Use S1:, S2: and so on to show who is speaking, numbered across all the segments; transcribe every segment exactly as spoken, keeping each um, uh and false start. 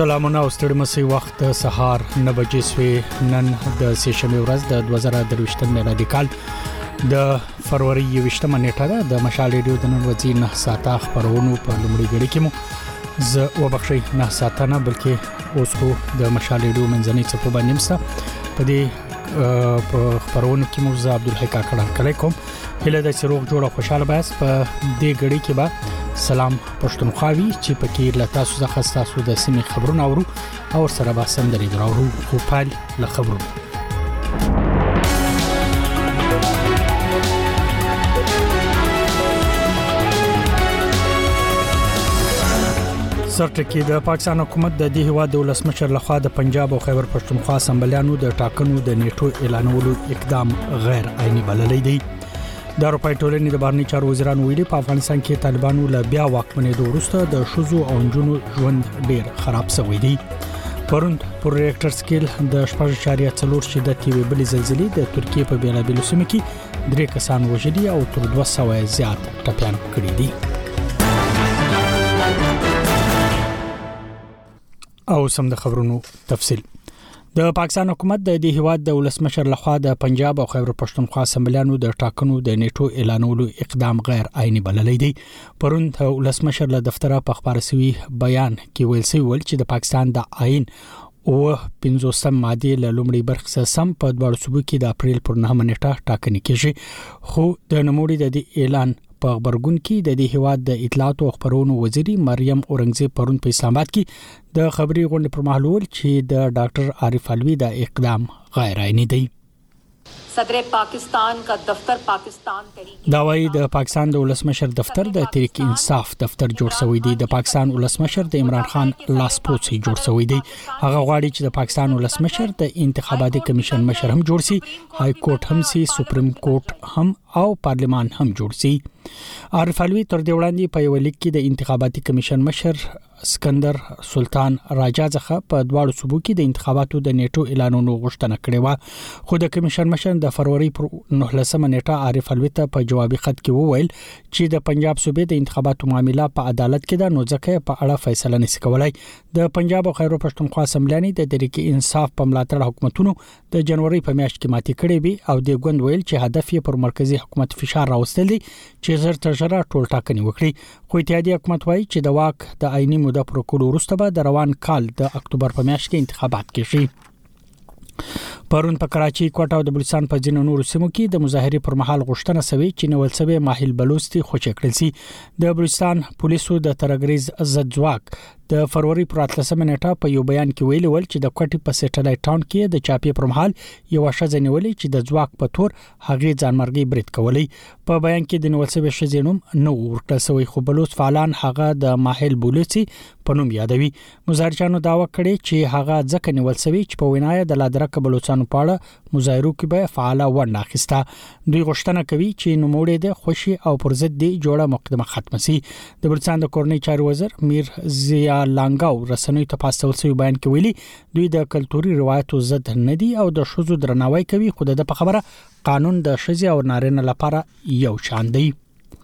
S1: سلامونه او ستړي مسي وخت سهار نه بجې سوي نن د سېشنبه ورځ د دوه زره درویشتم میلادي کال د فروری یوشتمه نیټه ده د مشال ریډیو د نن ورځې نه ساعته خبرونو په لومړي غړي کې مو ز وبخښي نه ساعته نه بلکې اوس خو د مشال ریډیو منځنۍ څپو باندې مسته په دې په خبرونو کې مو ز عبدالحی کاکړ کله کوم هله د سروغ جوړه خوشاله باس په دې غړي کې با سلام پښتونخواوي چې پکې لتا سوزه خاصه سو د سیمې خبرونه اورو او سره به سندري درو خو پال له خبرونو سرټکی د پاکستان حکومت د دې هوا د ولسمشر لخوا د پنجاب او خیبر پښتونخوا اسمبلیانو د ټاکنو د نیټو اعلانولو اقدام غیر عیني بللی دی د اروپای ټولنې د بهرنی چارو وزیرانو ویلي په افغانستان کې طالبانو له بیا واکمنېدو وروسته د شوزو او نجونو ژوند ډیر خراب شوی دی پروند پر ریکټر سکیل د شپږ اعشاریه څلور شدت یوې بلې زلزلې د ترکیه په بیلابیلو سیمو کې درې کسان وژلي او تر دوه سوه زیات ټپیان کړي دي او سم د خبرونو تفصیل د پاکستان حکومت د دې هواد د ولسمشر لخوا د پنجاب او خیبر پښتونخوا اسمبلیانو د ټاکنو د نیټو اعلانولو اقدام غیر عیني بللی دی پرون د ولسمشر له دفتره په خبره سوي بیان کې ویل شوی ول چې د پاکستان د آئین او پنځوسم ماده له لومړي برخه سم په دواړو صوبو کې د اپریل پر نهمه نیټه ټاکنې کیږي خو د نوموړي د اعلان په خبرګون کې د دې هواد د اطلاعات او خبرونو وزیری مریم اورنګزیب پرون په اسلام آباد کې د خبري غونډې پر مهال ول چې د ډاکټر عارف علوی د اقدام غیر عیني دی
S2: صدر پاکستان کا دفتر پاکستان تحریک
S1: دا وايي د پاکستان د ولسمشر دفتر د تحریک انصاف دفتر جوړ شوی دی د پاکستان ولسمشر د عمران خان لاسپوڅي جوړ شوی دی هغه غواړي چې د پاکستان ولسمشر د انتخاباتي کمیشن مشر هم جوړ شي های کورټ هم سي سپریم کورټ هم او پارلمان هم جوړ شي عارف علوی تر دې وړاندې په یو لیک کې د انتخاباتي کمیشن مشر اسکندر سلطان راجا ځخه په دواړو صوبو کې د انتخاباتو د نیټو اعلانونو غوښتنه کړې و خو د کمیشن مشر د فروری پر نهلسمه نیټه عارف علوی ته په جوابي خط کې وویل چې د پنجاب صوبې د انتخاباتو معاملې په عدالت کې د نوځکه په اړه فیصله نشي کولای د پنجاب او خیبر پښتونخوا اسمبلیانې د تحریک انصاف په ملاتړ حکومتونو د جنوري په میاشت کې ماتې کړې وي او د ګوند ویل چې هدف یې پر مرکزی حکومت فشار راوستل دي چې زر تر زر ټول ټاکنې وکړي خو اتحادیه حکومت وایي چې د واک د عیني موده پر کولو وروسته به د روان کال د اکتوبر په میاشت کې انتخابات کیږي پرون په کراچي کوټه او د بلوچستان په ځینو نورو سیمو کې د مظاهرې پر مهال غوښتنه شوې چې نوول سوي ماهل بلوچستي خوشی کړل سي د بلوچستان پولیسو د ترګریز ضد ځواک د فروری پر اتلسمه نیټه په یو بیان کې ویلي ول چې د کوټي په سټلایټ ټاون کې د چاپی پر مهال یو شذ نیولې چې د ځواک په تور هغه ځانمرګي برید کولی په بیان کې د نوول سوي شذینوم نو ورکړل شوی خو بلوچ فعالان هغه د ماهل بلوچستي په نوم یادوي مظاهرچیانو داوا کړي چې هغه ځکه نیول شوی چې په وینای د لادرک بلوچستان په اړه مظاهرو کې به فعال ونه اخیسته دوی غوښتنه کوي چې نوموړي د خوشي او پر ضد دی جوړه مقدمه ختم شي د بلوچستان د کورنۍ چارو وزیر میر ضیا لانګاو رسنوي ته پاستول شوی بیان کې ویلي دوی د کلتوري روایتو ضد نه دي او د شذو درناوی کوي خو د په خبره قانون د شذ او نارینه لپاره یو شان دی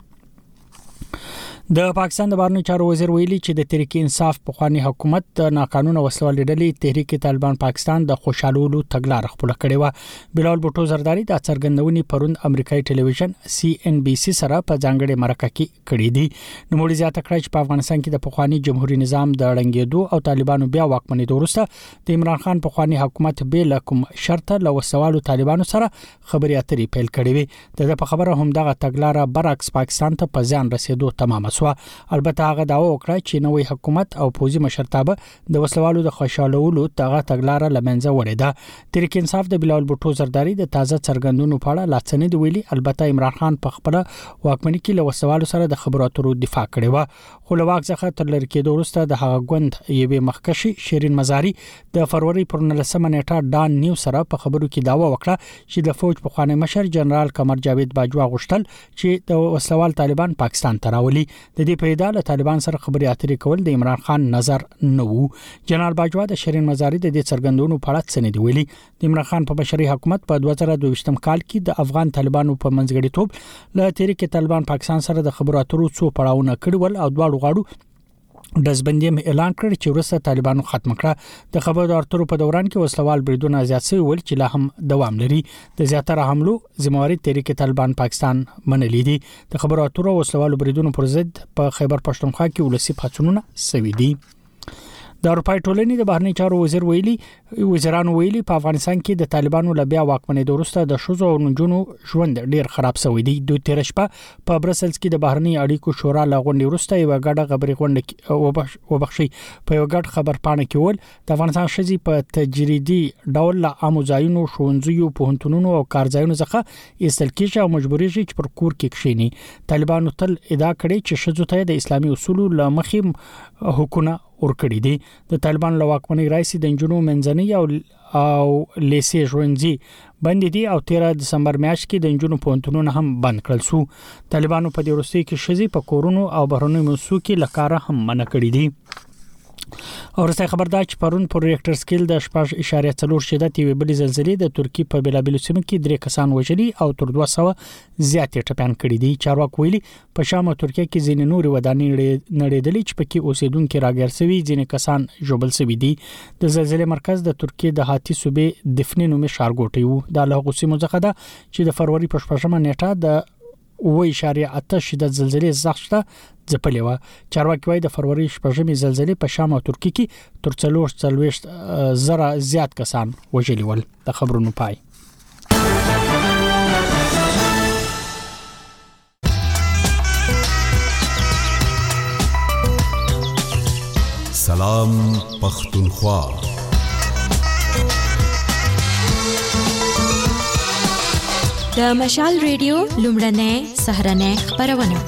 S1: د پاکستان د بهرنی چارو وزیر ویلي چې د تحریک انصاف په خواني حکومت د ناقانونه وسلوال ډلې تحریک طالبان پاکستان د خوشالولو تګلار خپل کړی و بلال بوټو زرداری د څرګندونې پروند امریکایي ټلویزیون سی ان بي سي سره په ځانګړي مرکه کې کړې دي نو موږ زیاته کړی چې په افغانستان کې د پخوانی جمهوریت نظام د ړنګېدو او طالبانو بیا واکمنېدو وروسته د عمران خان پخوانی حکومت به لکم شرط له وسوالو طالبانو سره خبري اترې پیل کړې وي د په خبره هم دغه تګلار برعکس پاکستان ته په ځان رسیدو تمام سو البته هغه داوا وکړه چې نوې حکومت او پوزي مشرتابه د وسلوالو د خوشالولو تغه تګلار لمنځه وړي ده تحریک انصاف د بلال بوټو زرداری د تازه څرګندونو په اړه لاڅنې دی ویلي البته عمران خان په خپل واکمنۍ کې له وسلوالو سره د خبرو اترو دفاع کړې و خو له واک څخه تر لری کېدو وروسته د هغه ګوند یوې مخکشي شیرین مزاری د فروری پر نهلسمه نیټه ډان نیو سره په خبرو کې داوا وکړه چې د فوج په خوانی مشر جنرال قمر جاوید باجوا غوښتل چې د وسلوال طالبان پاکستان ته راولي د دې په اړه طالبان سره خبري اترې کول د عمران خان نظر نه وو جنرال باجوا د شیرین مزاری د دې څرګندونو په اړه څه نه دی ویلي د عمران خان په بشري حکومت په دوه زره دوه ویشتم کال کې د افغان طالبانو په منځګړیتوب له تحریک طالبان پاکستان سره د خبرو اترو څو پړاوونه کړول او دواړو غاړو دزبندیم اعلان کړ چې وروسته طالبانو ختم کړه د خبرو اترو په دوران کې وسلوال بریدونه زیات شوي ول چې لا هم دوام لري د زیاتره حملو ذمہواری تحریک طالبان پاکستان منلې دي د خبرو اترو وسلوال بریدونو پر ضد په خیبر پښتونخوا کې ولسی پاتونونه سوي دي د اروپای ټولنې د بهرنی چارو وزیر ویلي وزیرانو ویلي په افغانستان کې د طالبانو لبیا واکمنۍ وروسته د شوزو او نجونو ژوند ډیر خراب شوی دی دوی تیر شپه په برسلز کې د بهرنی اړیکو شورا لغونډې وروسته یو غاډه خبري غونډه وبخشي په یو غاډ خبر پاڼه کې ول د افغانستان شذي په تجریدي ډول له اموزاینو شونځیو په هنتونونو او کارځایونو څخه استل کېږي او مجبوري شي چې پر کور کې کښینی طالبانو تل ادعا کړې چې شذو ته د اسلامي اصولو لمخې حکومت ورکړي دي د طالبان لواکمنۍ رئیس د انجنونو منځنۍ او او لیسي ژوندۍ باندې دي او تیرا دسمبر میاشت کې د انجنونو پونتونونه هم بند کړل شو طالبانو په دې وروستي کې شذي په کورونو او بهرنۍ موسیقي لکاره هم منع کړی دي اورسته خبردار چې پرون پر ریکټر سکیل د شپږ اشاریه څلور شدت یو بل زلزلې د ترکی په بلابلو سیمه کې درې کسان وژلي او تر دوه سوه زیات ټپيان کړي دي چارواکي ویلي په شام او ترکیه کې ځینې نور ودانۍ نړیدلې چې پکې اوسیدونکو راګرسوي ځینې کسان ژوبل شوي دي د زلزلې مرکز د ترکیه د هاتی صوبې دفنې نومي ښارګوټي وو د لغوسی مزخه ده چې د فروری په شپږمه نیټه د و اشاریه اته شدت زلزلې زغشته ځپلې و چارواکي وايي د فروری شپږمې زلزلې په شام او ترکیه کې تر څلور څلويشت زره زیات کسان وژلي ول د خبرونو پای
S3: سلام پختونخوا
S4: د مشال ریډیو لومړنۍ سهرنۍ خبرونه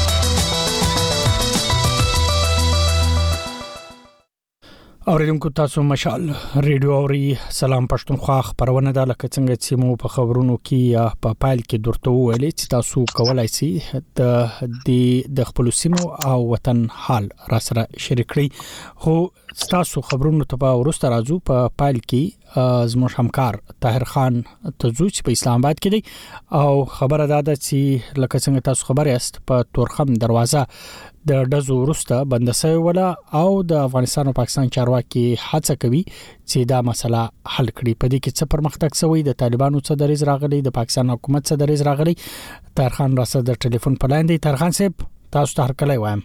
S1: اوریدونکو تاسو مشال ریډیو اوري سلام پښتونخوا خبرونه ده لکه څنګه چې مو په خبرونو کې په پایل کې درته ویلې چې تاسو کولای شئ د د خپل سیمو او وطن حال را سره شریک کړئ خو تاسو خبرونو ته په ورسته راځو په پایل کې زموږ همکار طاهر خان تزو چې په اسلام آباد کې دی او خبره ده چې لکه څنګه تاسو خبر یاست په تورخم دروازه د دزو ورسته بندسه ولا او د افغانستان او پاکستان چارواکي هڅه کوي چې دا مسله حل کړي په دې کې څه پرمختګ شوی د طالبانو څخه دریز راغلي د پاکستان حکومت څخه دریز راغلي طاهر خان راسه د ټلیفون په لاندې طاهر خان صاحب تاسو ته هر کله وایم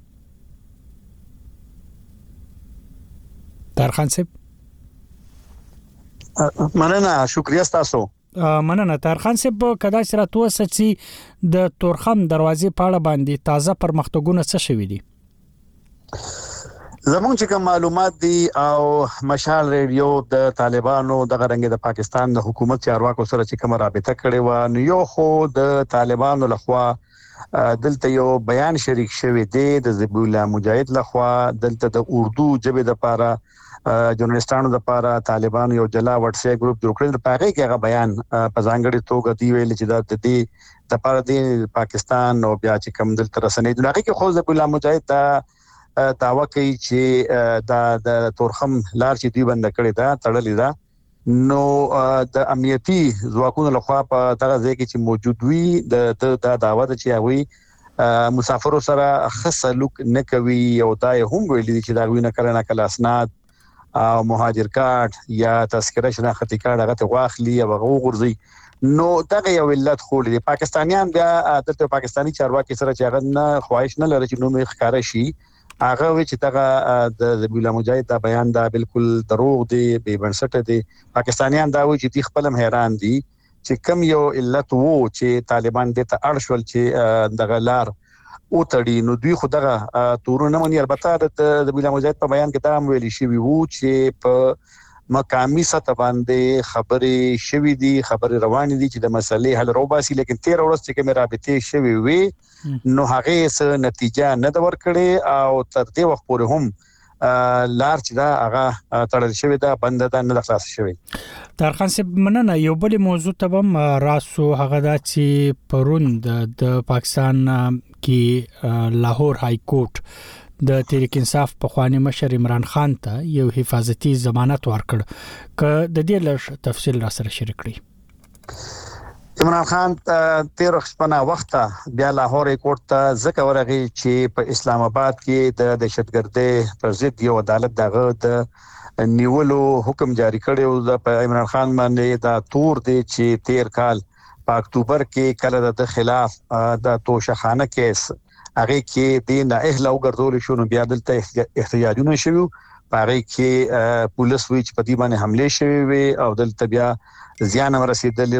S1: طاهر خان صاحب
S5: مننه شکریہ تاسو
S1: مننه طاهر خان صاحب کدا سره توسه چې د تورخم دروازې پاړه باندې تازه پرمختګونه څه شوي دي
S5: زمونږ چې کوم معلومات دي او مشال ریډیو د طالبانو د غرنګ د پاکستان د حکومت چارواکو سره چې کوم رابطه کړې و نو یو خو د طالبانو لخوا دلته یو بیان شریک شوی دی د ذبیح الله مجاهد لخوا دلته د اردو ژبه د پاره جورنالستانو د لپاره طالبان یو جلا واتس اپ ګروپ جوړ کړل په هغه کې هغه بیان په ځانګړي توګه دی ویل چې د دې د لپاره د پاکستان او بیا چې کوم دلته رسنۍ د هغه کې خو ذبیح الله مجاهد دا داوا کوي چې د د تورخم لار چې دی بند کړی دا تړلې ده نو د امنیتي ځواکونو لخوا په دغه ځای کې چې موجود وي د د داوا د چې هغه مسافرو سره خصلوک نه کوي او دا هم ویل دي چې دا وینه کړه نه کله اسناد او مهاجر کارت یا تذکره شناختی کارت هغه ته واخلي او هغه غورځي نو دغه یو علت خو دي پاکستانیان بیا د پاکستانی چارواکي سره چې هغه نه خواهش نه لري چې نو مې ښکارا شي هغه وی چې دغه د ذبیح الله مجاهد دا بیان دا بالکل دروغ دی بے بنسټه دی پاکستانیان دا وی چې خپلم حیران دي چې کم یو علت وو چې طالبان د ته اړشول چې دغه لار او تړي نو دوی خو دغه تورونه مونږ البته د ذبیح الله مجاهد په بیان کې دا هم ویلي شي وو چې په مقامی سطح باندې خبرې شوي دي خبرې روانې دي چې د مسلې حل روباسي لیکن تیر ورځ چې کومه رابطې شوي وي نو هغه څه نتیجه نه د ورکړي او تر دې وخت پورې هم لار چې دا هغه تړل شوی دا بند ده نه خلاص شوی
S1: طاهر خان صاحب مننه یو بل موضوع ته هم راسو هغه دا چې پروند د پاکستان کې لاهور های کورټ د تحریک انصاف په خوانی مشر عمران خان ته یو حفاظتي ضمانت ورکړ ک د دې لږ تفصیل را سره شریک کړئ
S5: عمران خان تیر خپل وخت بیا لاهور کوټ ته ځکه ورغی چې په اسلام آباد کې د دهشتګردۍ پر ضد یو عدالت دغه د نیولو حکم جاری کړی او د عمران خان باندې دا تور دی چې تیر کال په اکتوبر کې کله د خلاف د توشخانه کیس هغه کې د نه اهل او ګرځول شو نو بیا دلته احتجاجونه شوه پاره کې پولیس وی چې په دې باندې حمله شوه وي او دلته بیا زیان ورسېدل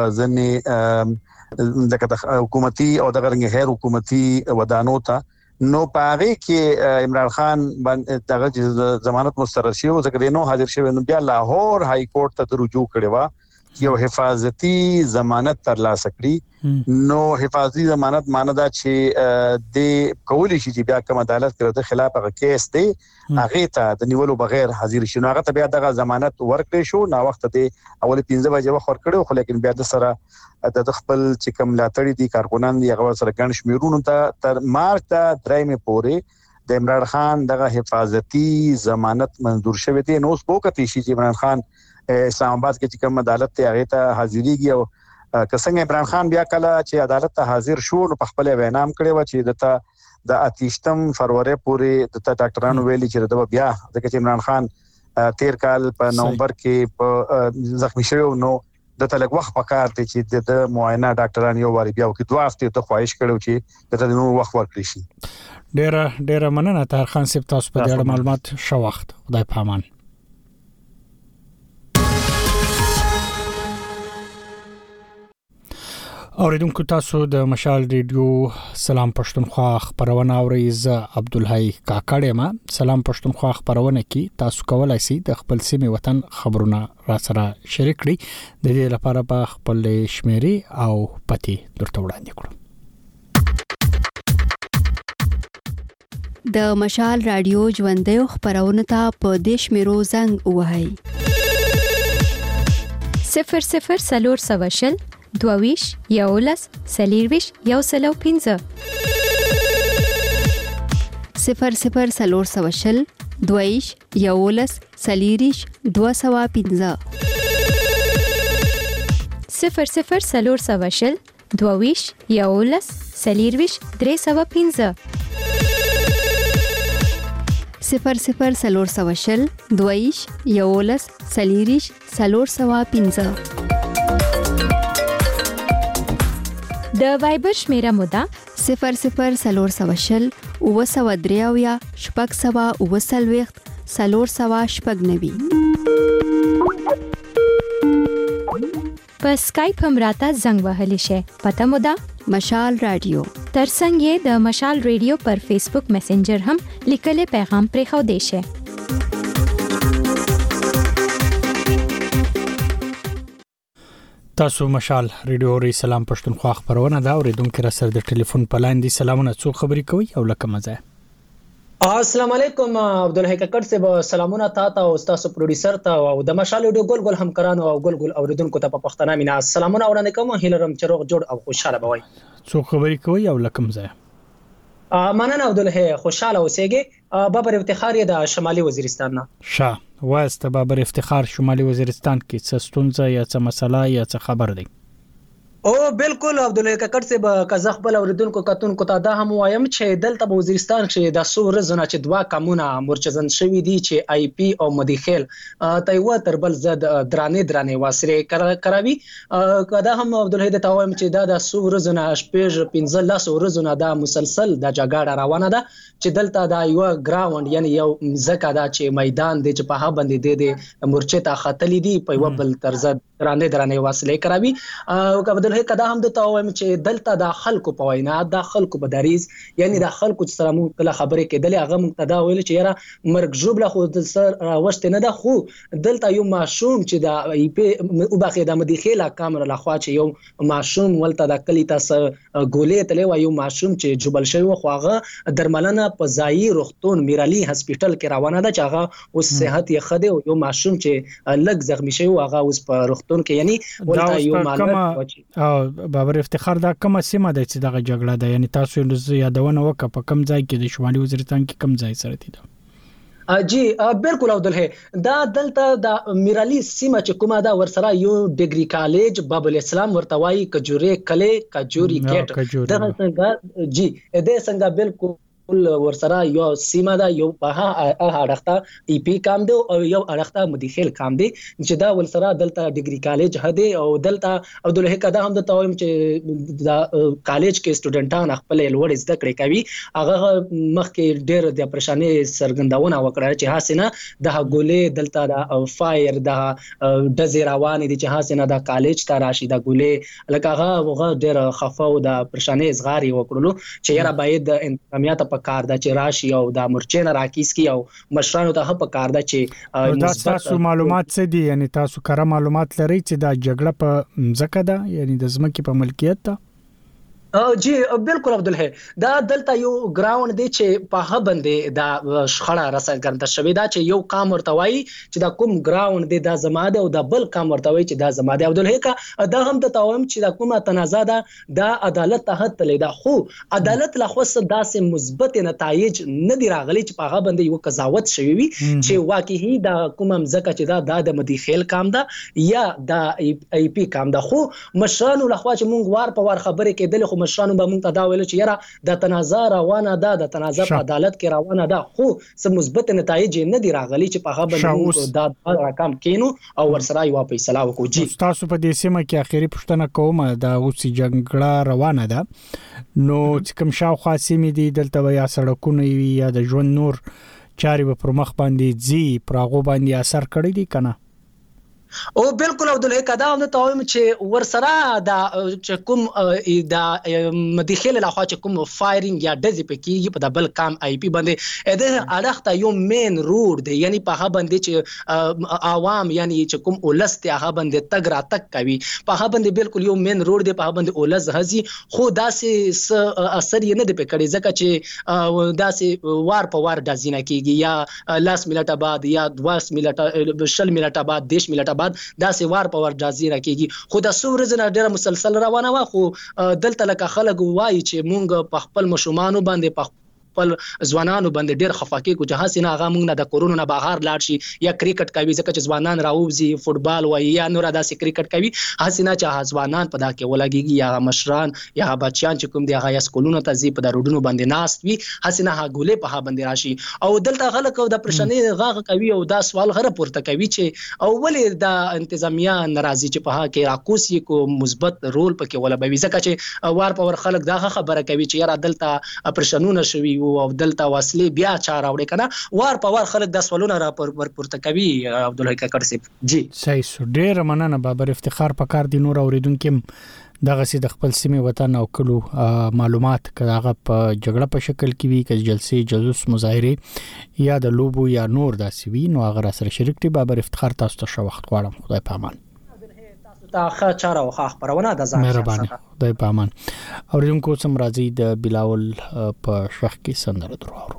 S5: او د حکومتي او د غیر حکومتي ودانو ته نو پاره کې عمران خان باندې دغه ضمانت مسترد شو ځکه نو حاضر شوی نو بیا لاهور های کورټ ته رجوع کړي وا یو حفاظتي ضمانت ترلاسه کړي نو حفاظتي ضمانت ماندا چې د کولی شي چې بیا کوم عدالت کړه د خلاف هغه کیس دی هغه ته د نیولو بغیر حاضر شي نو هغه ته بیا دغه ضمانت ورکړي شو نو وخت ته اول پنځه بجې وخت ورکړو خو لیکن بیا د سره د خپل چې کوم لاتړي دي کارکونان دی هغه سره ګڼ شمیرونو ته تر مارچ ته درېمه پورې د عمران خان دغه حفاظتي ضمانت منظور شوه دي نو اوس وکړي شي چې عمران خان اسلام آباد کې چې کوم عدالت ته هغه ته حاضرېږي او کڅنګ عمران خان بیا کله چې عدالت ته حاضر شو نو په خپل وینام کړی و چې دته د اتیشتم فروری پورې د ډاکټرانو ویلي چې د بیا ځکه چې عمران خان تیر کال په نومبر کې په زخمی شو نو د تلګ وخت پکار دي چې د معاینه ډاکټرانو یو واری بیا کې دوه هفته ته خواهش کړو چې د نو وخت ورکړي شي
S1: ډېر ډېر مننه طاهر خان صاحب تاسو په دې معلومات شو وخت خدای پامان اوریدونکو تاسو د مشال ریډیو سلام پښتونخوا خبرونه اورئ ز عبدالحی کاکړ ما سلام پښتونخوا خبرونه کې تاسو کولای شئ د خپل سیمه وطن خبرونه را سره شریک کړئ د دې لپاره په خپل شمیرې او پتی درته وړاندې
S3: کړو د مشال رادیو ژوندۍ خبرونه ته په دیش میرو زنګ وهاي
S4: صفر صفر سلور سواشل دوویش یولس سلیرویش یو سلو پینځه
S3: صفر صفر سلور سواشل دوویش یولس سلیریش دو سوا پینځه
S4: صفر صفر سلور سواشل دوویش یولس سلیرویش درې سوا پینځه
S3: صفر صفر سلور سواشل دوویش یولس سلیریش سلور سوا پینځه
S4: د وایبر شمیره مودا
S3: صفر صفر سلور سواشل او سوا دریاویا شپږ سوا او سلويخت سلور سوا شپږ نوي
S4: په اسکایپ هم راته زنګ وهلی شي پته مودا
S3: مشال رادیو
S4: ترڅنګ د مشال رادیو پر فیسبوک میسنجر هم لیکل پیغام پرې خو دی شي
S1: تاسو مشال ریډیو ری سلام پښتونخوا خبرونه دا اوریدونکو را سره د ټلیفون په لاین دي سلامونه څو خبري کوي او لکه مزه
S6: السلام علیکم عبدالحی ککړ صاحب سلامونه تاسو او تاسو پروډوسر ته او د مشال ریډیو ګل ګل همکارانو او ګل ګل اوریدونکو ته په پښتنه مینا سلامونه وړاندې کوم هیلرم چروغ جوړ او خوشاله بوي
S1: څو خبري کوي او لکه مزه
S6: مننه عبدالحی خوشاله اوسېږي بابر افتخار د شمالي وزیرستان نه
S1: شاه واسطه بابر افتخار شمالي وزیرستان کې څه ستونزه یا څه مسله یا څه خبر دی
S6: او بالکل عبدالحی ککړ صاحب کزخ بل اوریدونکو کتونکو ته دا هم وایم چې دلته په وزیرستان کې د سور زونه چې دوا کمونه مرچزن شوی دي چې آی پی او مدیخیل تایو تر بل زد درانه درانه واسره کراوي کدا هم عبدالحی د تاویم چې دا د سور زونه شپږ پنځه لاس ورزونه دا مسلسل د جګړه روانه ده چې دلته دا یو ګراوند یعنی یو زکه دا چې میدان دی چې په ها باندې دی د مرچه ته خاتلې دي په یو بل تر زد درانه درانه واسره کراوي او عبدالحی کدا هم د تاویم چې دلته د خلکو په وینا د خلکو بداریز یعنی د خلکو سره مو کله خبرې کېدلې هغه مقتدا ویل چې یاره مرګ جوړه خو د سر وشت نه ده خو دلته یو ماشوم چې د ای پی او باقي د مدیخیلا کامر لخوا چې یو ماشوم ولته د کلی تاسو ګولې تلې و یو ماشوم چې جبل شوی خو هغه درملنه په ځای روغتون میرالي هسپټل کې روانه ده چې هغه اوس صحت یې خده او یو ماشوم چې لګ زخمی شوی هغه اوس په روغتون کې یعنی ولته یو معلومات
S1: بابر افتخار دا کومه سیمه ده چې دغه جګړه ده یعنی تاسو یادونه وکړه په کوم ځای کې د شمالي وزیرستان کې کوم ځای سره دي
S6: جی بالکل عبدالله دا دلته د میرالی سیمه چې کومه دا ورسره یو ډیګري کالج باب الاسلام ورتوای کجوري کله کجوري کېټ دا څنګه جی د څنګه بالکل ورسره یو سیمه دا یو په اړخته ای پی کام دی او یو اړخته مدیخیل کام دی چې دا ورسره دلته ډیګري کالج هدي او دلته عبدالله کدا هم د تویم چې دا کالج کې سټوډنټان خپل لوړ زده کړې کوي هغه مخکې ډېر د پریشانی سرګندونه وکړه چې حسینه د ګولې دلته د فایر د دزې روان دي چې حسینه د کالج ته راشي د ګولې لکه هغه هغه ډېر خفه او د پریشانی زغاري وکړلو چې یاره باید انتظامیات په کار د چې راشي او د مرچین راکیس کی او مشرانو ته په کار د چې
S1: دا تاسو معلومات څه دي یعنی تاسو کره معلومات لري چې دا جګړه په ځکه ده یعنی د ځمکې په ملکیت ده
S6: جی بالکل عبدالله دا دلته یو ګراوند دی چې په هغه باندې دا شخړه راڅرګنده شوې ده چې یو کام ورتوي چې دا کوم ګراوند دی دا زماده او دا بل کام ورتوي چې دا زماده عبدالله کا دا هم ته توم چې دا کومه تنازع ده دا عدالت ته تللی دا خو عدالت له خو داسې مثبت نتایج نه دی راغلي چې په هغه باندې یو قضاوت شوی وي چې واقعي دا کومه ځکه چې دا د مدیخیل کام ده یا دا ای پی کام ده خو مشرانو له خوا چې مونږ وار په وار خبرې کېدل خو مشرانو به مونږ ته دا ویل چې یاره د تنازع روانه ده د تنازع په عدالت کې روانه ده خو څه مثبت نتایج نه دی راغلي چې په هغه باندې دا رقم کینو او ورسره یو فیصله وکړو. جی
S1: تاسو په دې سیمه کې اخیری پوښتنه کوم دا اوس جګړه روانه ده نو چې کوم شاوخوا سیمې دي دلته یا سړکونه یا د ژوند نور چاري په مخ باندې زی پراغو باندې اثر کړی دي کنه
S6: او بالکل عبدالله کدا هم ته وایم چې ورسره دا چې کوم دا مدیخیل له خوا چې کوم فایرینګ یا دزې پکې په دبل کام آی پی باندې د اړخته یو مین روډ دی یعنی په هغه باندې چې عوام یعنی چې کوم اولست هغه باندې تګ را تک کوي په هغه باندې بالکل یو مین روډ دی په هغه باندې اولز هزي خو داسې اثر یې نه دی پکړي ځکه چې داسې وار په وار دازینه کیږي یا لاس ملټه بعد یا دواس ملټه شل ملټه بعد دیش ملټه بعد دا سی وار په ور جازي راکېږي خو د سورزنه ډېر مسلسل روانه وا خو دلته لکه خلک وایي چې مونږ په خپل مشومان باندې په خپل ځوانانو باندې ډېر خفاکي کو جهاز نه هغه مونږ نه د کورونا نه بهر لاړ شي یا کرکټ کوي ځکه چې ځوانان راوځي فوتبال وایي یا نور داسې کرکټ کوي حسینه چې ځوانان په دا کې ولګيږي یا مشران یا بچیان چې کوم دی هغه سکولونو ته زی په روډونو باندې ناست وي حسینه هغه ګولې په ها باندې راشي او دلته خلک د پرشنې غاغ کوي او دا سوال غره پورته کوي چې اول د انتظامیه ناراضي چې په ها کې راکوسي کو مثبت رول پکې ولبوي ځکه چې وار په ور خلک دا خبره کوي چې یاره دلته پرشنونه شوي او دلته وسلې بیا چا راوړي کنه وار په وار خلک د سوالونه را پورته کوي عبدالله کاکړ صاحب. جی
S1: صحیح سو ډیر مننه بابر افتخار پکار دي نور اوریدونکو دغه سي د خپل سیمه وطن او کلو معلومات کغه په جګړه په شکل کې وی ک جلسې جلوس مظاهره یا د لوبو یا نور داسې وی نو هغه سره شریک دي بابر افتخار تاسو ته شو وخت غواړم خدای په امان
S6: تا خا چاره او خا خبرونه د ځان
S1: مهرباني خدای په امان اوریدونکو سم راځي د بلاول په شخ کې سندره درو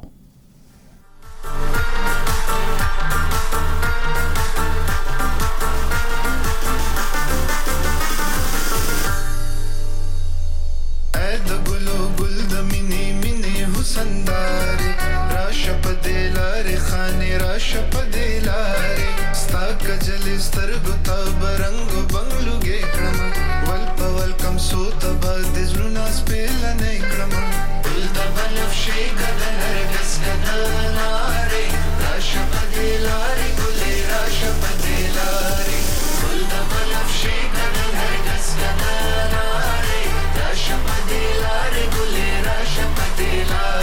S7: سنداري راشه په دلاره خانه راشه په دلاره ستا کجل سترګو ته برنګ بنگلوګي کړم ول په ول کم سو ته بد زړه سپېل نه کړم ول د بلف شي کدل رګس کدلاره راشه په دلاره ګلې راشه په دلاره ول د بلف شي کدل رګس کدلاره راشه په دلاره ګلې راشه په دلاره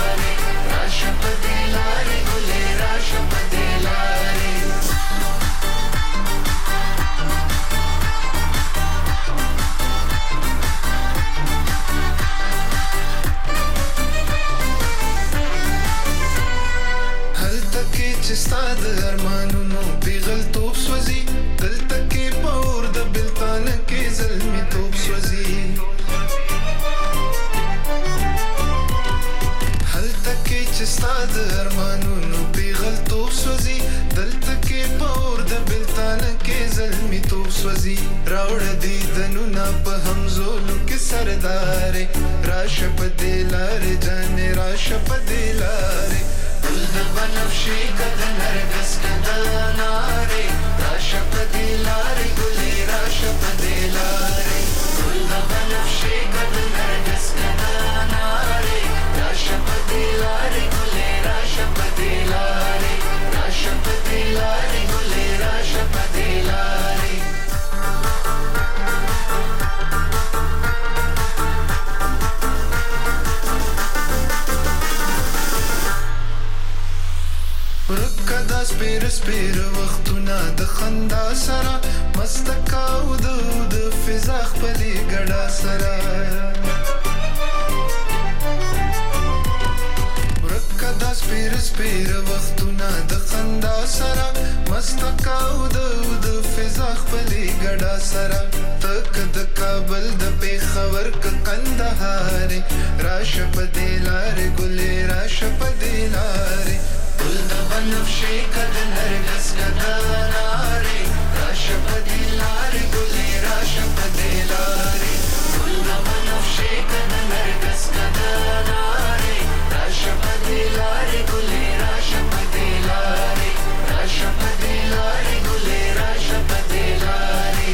S7: استاد ارمانونو پیغل توپ سوزي دلته کې پور د بلتان کې زلمي توپ سوزي هلته کې استاد ارمانونو پیغل توپ سوزي دلته کې پور د بلتان کې زلمي توپ سوزي راوړ دي دنو نا په همزولو کې سردار راشه په دلاره جان راشه په دلاره ګل د بنفشي کده نرګس کده ناره راشه په دې لارې ګلې راشه په دې لارې ګل د بنفشي کده نرګس کده ناره راشه په دې لارې ګلې راشه په دې لارې راشه په دې لارې ګلې راشه په دې لارې ورکدا سپیر سپیر وختونه د خندا سره مستکاو د د فضا خپلې ګډا سره ورکدا سپیر سپیر وختونه د خندا سره مستکاو د د فضا خپلې ګډا سره تک د کابل د پیښور ک کندهار راشه په دې لارې ګلې راشه په دې لارې ګل د بنفشي کده نرګس کده ناره راشه په دې لارې ګلې راشه په دې لارې ګل د بنفشي کده نرګس کده ناره راشه په دې لارې ګلې راشه په دې لارې راشه په دې لارې ګلې راشه په دې لارې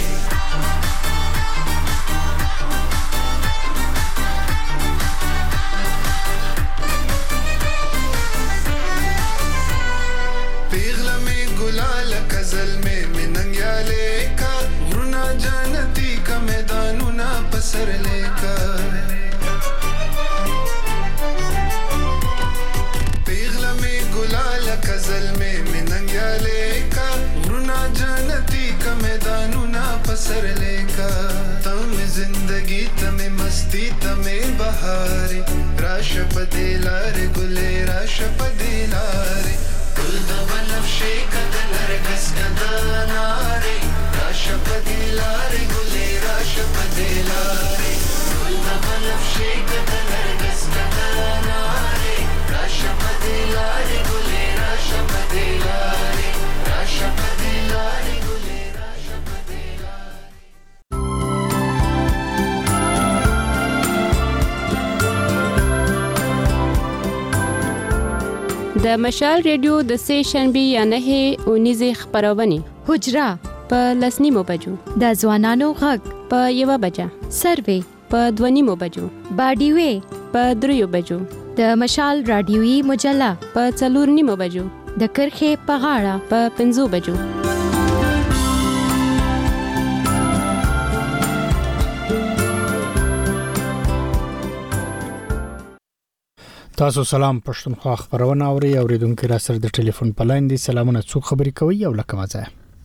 S7: कज़ल में मिनंग्या लेकर गुना जानती का मैदानुना पसर लेकर पिघला में गुलाल कज़ल में मिनंग्या लेकर गुना जानती का मैदानुना पसर लेकर तम जिंदगी तमें मस्ती तमें बहारे राशा पदे लारे गुले राशा पदे लारे ګل د بنفشي کده نرګس کده ناره راشه په دې لارې ګلې راشه په دې لارې ګل د بنفشي کده نرګس کده ناره راشه په دې لارې ګلې راشه په دې لارې راشه په دې لارې ګلې راشه په دې لارې
S8: د مشال ریډیو د سه شنبه یا نه اونیزه خبرونه
S4: حجرا
S8: په لسنیمو بجو
S4: د ځوانانو غږ
S8: په یو بجه
S4: سروې
S8: په دونیمو بجو
S4: باډیوي
S8: په دریو بجو
S4: د مشال رادیوي مجله
S8: په څلور نیمو بجو
S4: د کرخه په غاړه
S8: په پنځو بجو
S1: تاسو سلام پښتونخوا خبرونه اوري اوریدونکو را سره د ټلیفون په لاین دي سلامونه څوک خبري کوي او لکه مزه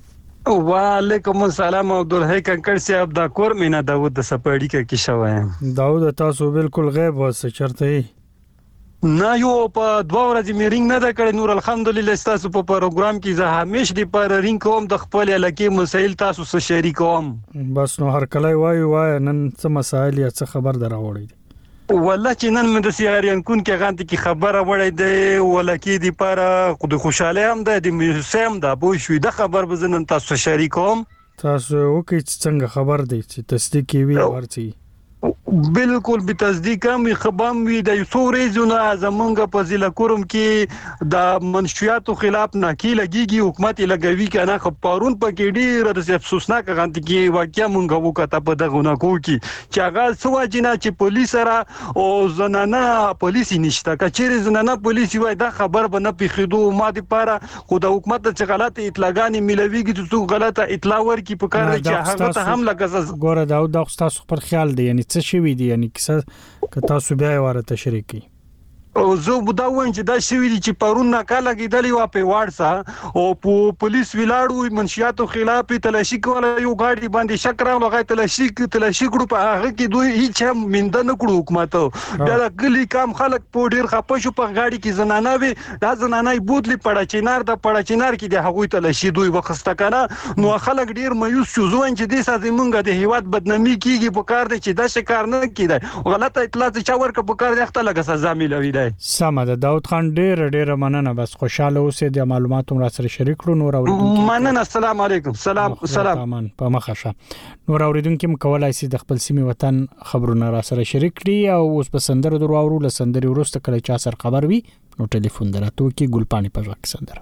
S9: وعلیکم السلام عبدالحی کنکر صاحب دا کور مینا داوود د سپاړی کې شوم
S1: داوود تاسو بالکل غیب وسه چرته
S9: نه یو په دوه ورځې میرینګ نه دا کړی نور الحمدلله تاسو په پروګرام کې زه همیش دی پر رینګ کوم د خپل علاقې مسایل تاسو سره شریکوم
S1: بس نو هر کله وای وای نن څه مسایل یا څه خبر دراوړی
S9: والله چې نن مې د سیاریان کون کې غانت کې خبره وړې ده ولکې دی پر خود خوشاله هم ده د موسم ده بو شوې د خبر بزنن تاسو شریکوم
S1: تاسو وکي څنګه خبر دی چې تصدیق وی ورچی
S9: بالکل به تصدیق هم خبام وی د سوريزونه زمونږ په ضلع کوم کې د منشياتو خلاف ناکي لګيږي حکومت لګوي کنه خو پرون پکې ډیر د افسوسناک غنټ کې واقعیا مونږ وکړه په دغه نکو کې چې هغه سواجنه چې پولیس را او زنانه پولیس نشته کچېره زنانه پولیس وای دا خبر به نه پیخدو ما دي پاره خو د حکومت څخه غلطه اطلاعګانی ملويږي چې څو غلطه اطلاع ورکي په کار چې هغه ته هم لګز
S1: ګوره دا د تاسو پر خیال دی یعنی څه شوی دی یعنی کیسه که تاسو بیا واره تشریح کی
S9: او زه بدا وایم چې دا شوی دي چې پرون ناکاله کېدلی و په وارسا او په پولیس ویلاړو منشياتو خلاف تلاشي کوله یو غاډي باندې شکر او لغای تلاشي تلاشي کړو په هغه کې دوی هیڅ مند نه کړو حکومت دا کلی کام خلک په ډیر خپه شو په غاډي کې زنانه وي دا زنانه بوتلی پړه چینار د پړه چینار کې د هغوی تلاشي دوی وخسته کنه نو خلک ډیر مایوس شو ځوان چې د سازي مونږه د هیواد بدنامي کیږي په کار دي چې دا شکار نه کیدای غلطه اطلاع چې ورکه په کار دي خپل لګه سزا ملوي دی
S1: سمه ده داود خان ډیر ډیر مننه بس خوشاله اوسې د معلوماتو را سره شریک کړو نور اوریدونکو
S9: مننه السلام علیکم سلام سلام
S1: امان په مخه نور اوریدونکو مکولای سي د خپل سیمه وطن خبرونه را سره شریک کړي او اوس په سندره درو اورو لسندري ورسته کله چا سر خبر وي او ټلیفون درته کی ګلپانی په وخت سندره.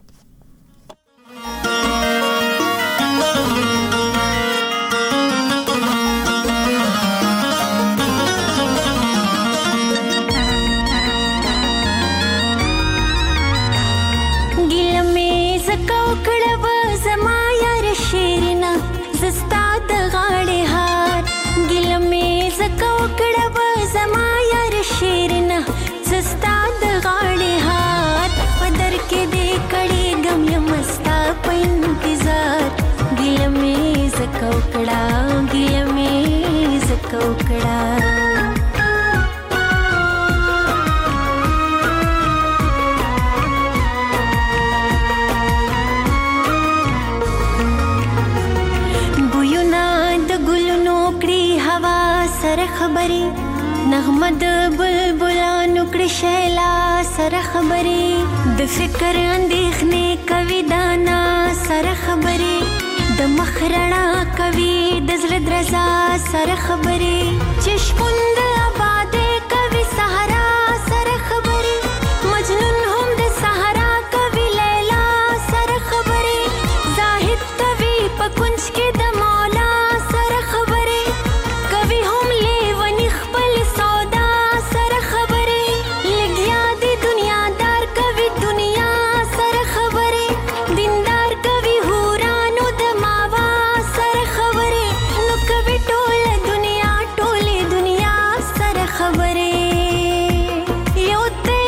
S10: خبري نغمه د بلبلانو کړي شیلا سره خبري د فکر اندېښنې کوي دانا سره خبري د مخرنا کوي د زړه درزا سره خبري چشموند آبادې کوي صحرا سره خبري مجنون هم د صحرا کوي لیلا سره خبري زاهد کوي په کنج کې د مولا سره خبري کوي هم لیونی خپل سودا سره خبري لګیا دی دنیا دار کوي دنیا سره خبري دیندار کوي هورانو د ماوا سره خبري نو کوي ټول دنیا ټولې دنیا سره خبري یو ته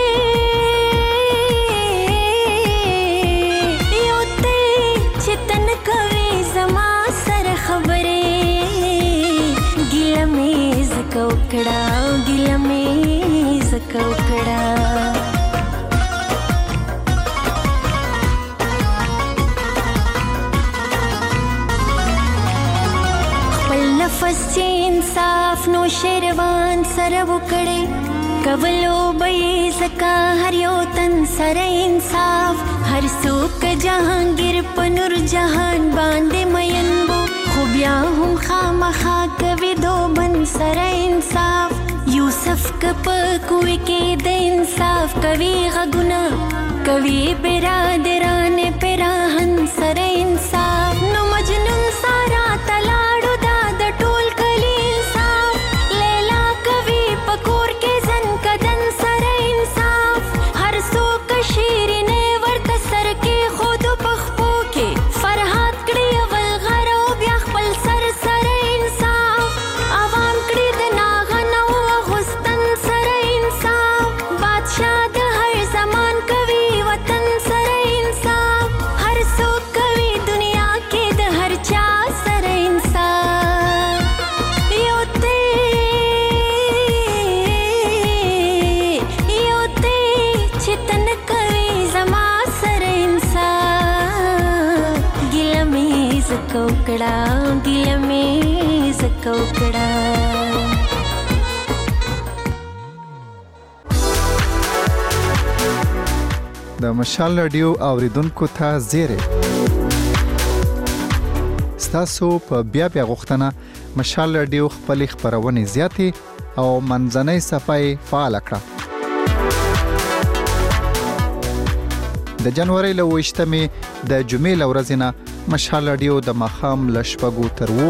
S10: یو ته چتن کوي زما سره خبري ګیله مې زکو کړه ګیله مې زکو کړه خپل نفس چې انصاف نو شیروان سره وکړي کولو به زکا هر یو تن سره انصاف هر څوک جهانگیر په نور جهان باندې مین وو خو بیا هم خامخا کوي دو بن سره انصاف یوسف کپ کوي کې د انصاف کوي غږونه کوي برادران پراهن سره انصاف نو مجنون سارا تلاړو دا د ټول کلی انصاف لیلا کوي پکور کې زن کدن سره انصاف هر څوک شیرینه ورته سر کې خود پخپو کې فرحات کړي اول غرو بیا خپل سر سره انصاف عوام کړي د ناغنو غستن سره انصاف بادشاہ د هر زمان کوي وطن سره انصاف هر څوک کوي دنیا کې د هر چا سره انصاف یو ته یو ته چتن کوي زما سره انصاف ګیله مې زکو کړه ګیله مې زکو کړه
S11: د مشال رادیو اوریدونکو ته زیری ستاسو په بیا بیا غوښتنه مشال رادیو خپل خبرونه زیاتې او منځنۍ صفای فعال کړه د جنوري له وشتمې د جمعې ورځې نه مشال رادیو د مخام لشپګو تر وو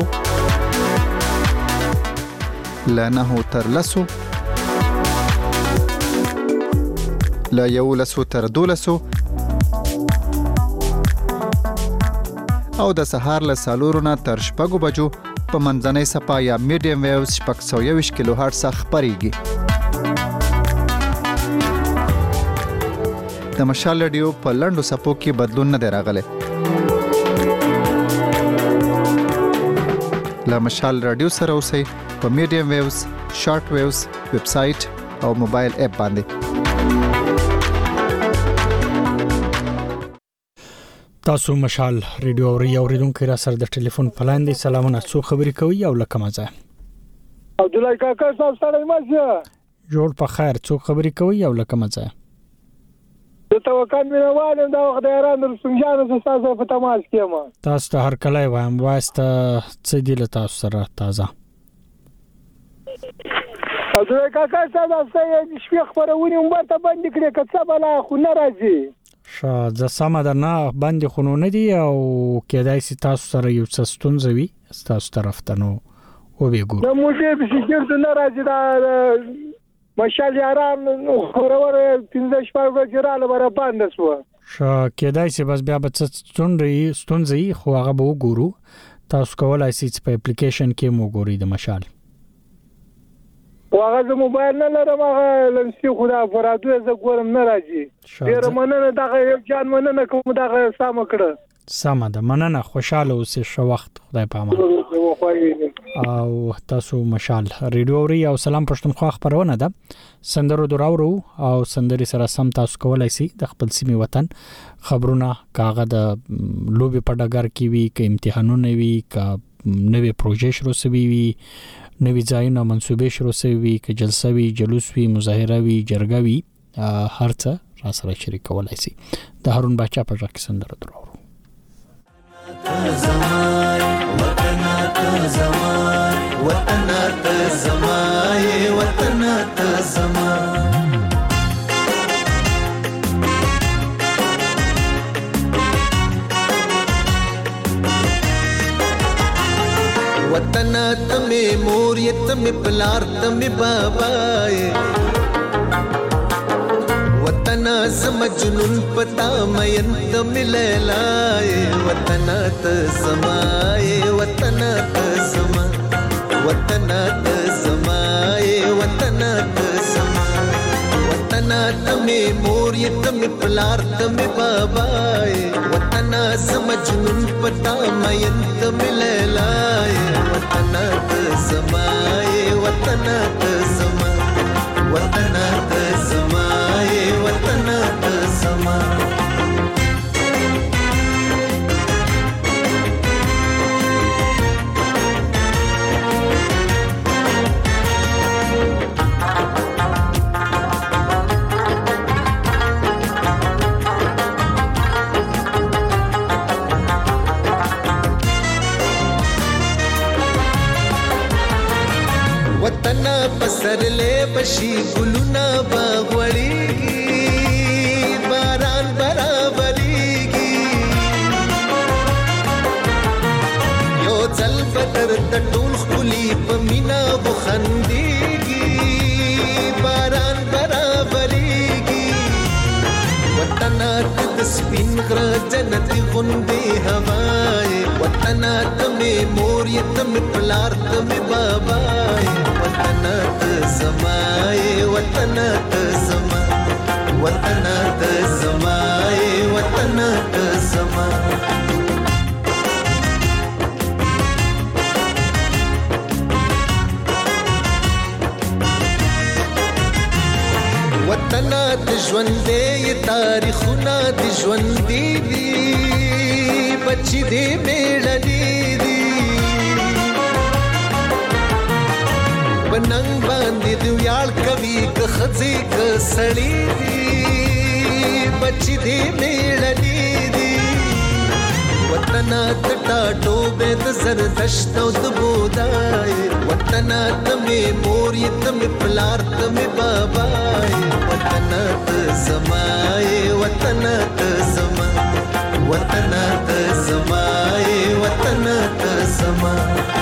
S11: لنه تر لسو لا یو لسو تر دولسو او د سهار له سالورونه تر شپږو بجو په منځنۍ صفا یا میډیم ویوز شپږ سوه یوویشت کیلو هرټز خپرېږي د مشال رادیو په لنډو صفو کې بدلون نه دی راغلی له مشال رادیو سره اوسئ په میډیم ویوز شارټ ویوز ویب سایټ او موبایل اپ باندې
S1: تاسو مشال ریډیو اوري اوریدونکو را سره د ټلیفون پلان دي سلامونه څو خبرې کوي او لکه مزه
S12: عبد الله کاکا تاسو سره مزه
S1: جوړ په خیر څو خبرې کوي او لکه مزه
S12: د توکل مینوالم دا وخت د ایران رسوم جان تاسو په تماس کې ما
S1: تاسو ته هر کله وایم واسطه څه دی له تاسو سره تازه
S12: عبدالله کاکا صاحب تاسو یې شپې خبرونه عمر ته باندې کړې کڅه بلا خو نه راځي
S1: ش ز سم ده نه باندې خونو نه دی او کېدای شي تاسو سره یو څه ستونزوي تاسو طرف ته نو و به ګور
S12: نو موږ به چې نه راځي دا مشال یاران خبرور پنځه شپږ ورځې را لبره باندې شو
S1: ش کېدای شي بس بیا به څه ستونزي ستونزي خو هغه به وګورو تاسو کولای شئ چې په اپلیکیشن کې مو ګورئ د مشال
S12: واغه زه موبایل نه لرم هغه لمسي خدا فرادو زه ګورم نه راځي ډیر مننه دغه یو جان مننه کوم دغه سم کړه
S1: سم ده مننه خوشاله اوسې شو وخت خدای په امان او تاسو مشال ریډیو ری او سلام پښتونخوا خبرونه ده سندرو دراورو او سندري سره سم تاسو کولای شئ د خپل سیمه وطن خبرونه کاغه د لوبي په ډګر کې وی ک امتحانونه وی ک نوې پروژې شروع سوي وي نوې ځایونه منسوبې شروع سوي وي ک جلسه وی جلوس وی مظاهره وی جرګه وی هر څه را سره شریک کولای شئ د هارون بچا په ځکه سندرو دراورو
S13: زمای وطن ته زمای وطن ته زمای وطن ته زمای وطن ته می مور یت می پلار ته می بابای وطن زم جنون پتا مین ته مللای وطن ته زمای وطن ته زما وطن ته زمای وطن ته زما وطن ته می مور یت می پلار ته می بابای وطن زم جنون پتا مین ته مللای وطن ته زمای وطن ته زما وطن ته زمای وطن ته زما وطن پسرلې بشي ګلونه باغوړيږي باران برابرېږي یو ځل بدر د ټول خولي په مینا وخندېږي باران برابرېږي وطن د سپین غر جنت غوندې هواي وطن ته مې مور یت مې پلار ته مې بابای وطن ته زمای وطن ته زما وطن ته زمای وطن ته زما وطن د ژوندې تاریخونه د ژوندې دي بچی دې میړنی دي بننګ باندې دی ویاړ کوي که خځې که سړی دي بچی دې میړنی دي وطن د ټاټو به د زردشت او د بودای وطن ته مې مور یې ته مې پلار ته مې بابای وطن ته زمای وطن ته زما وطن ته زمای وطن ته زما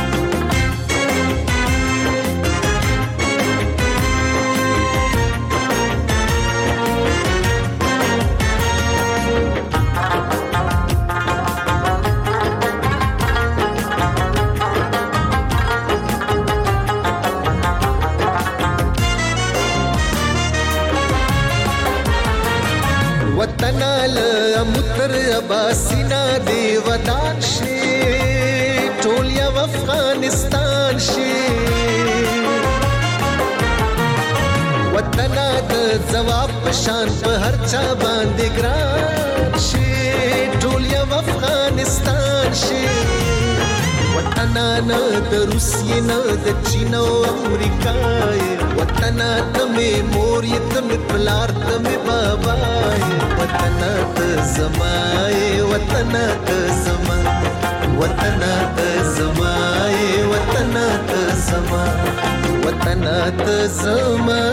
S13: وطن له متر اباسینا دی ودان شي ټول یو افغانستان شي وطن د جواب پشان په هر چا باندې ګران شي ټول یو افغانستان شي وطن نه د روسیې نه د چین او امریکا وطن ته مې مور یې ته مې پلار ته مې بابای وطن ته زمای وطن ته زما وطن ته زمای وطن ته زما وطن جانات زما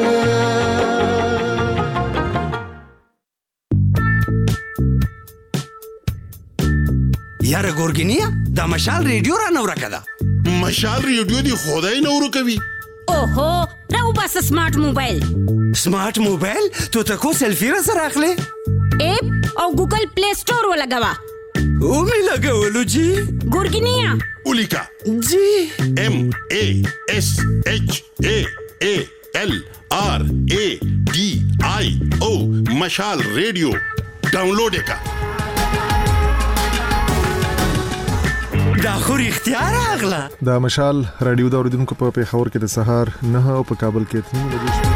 S14: یاره ګورګینیا دا مشال ریډیو را نو راکړه
S15: مشال ریډیو دی خدای نو ورکوي
S16: اوهو راو بس سمارټ موبایل
S14: سمارټ موبایل ته ته کو سیلفی را سره اخلي
S16: اپ او ګوګل پلی سٹور ولګوا
S14: او می لګولو جی
S16: ګورګینیا
S15: اولیکا
S14: جی
S15: ام ا اس اچ ا ا ال آر ا ډي آی او مشال ریډیو ډاونلوډ وکړه
S14: دا خو اختیار اغلا
S17: دا مشال رادیو د اوریدونکو په پیښور کې د سهار نه او په کابل کې تنو بجې شو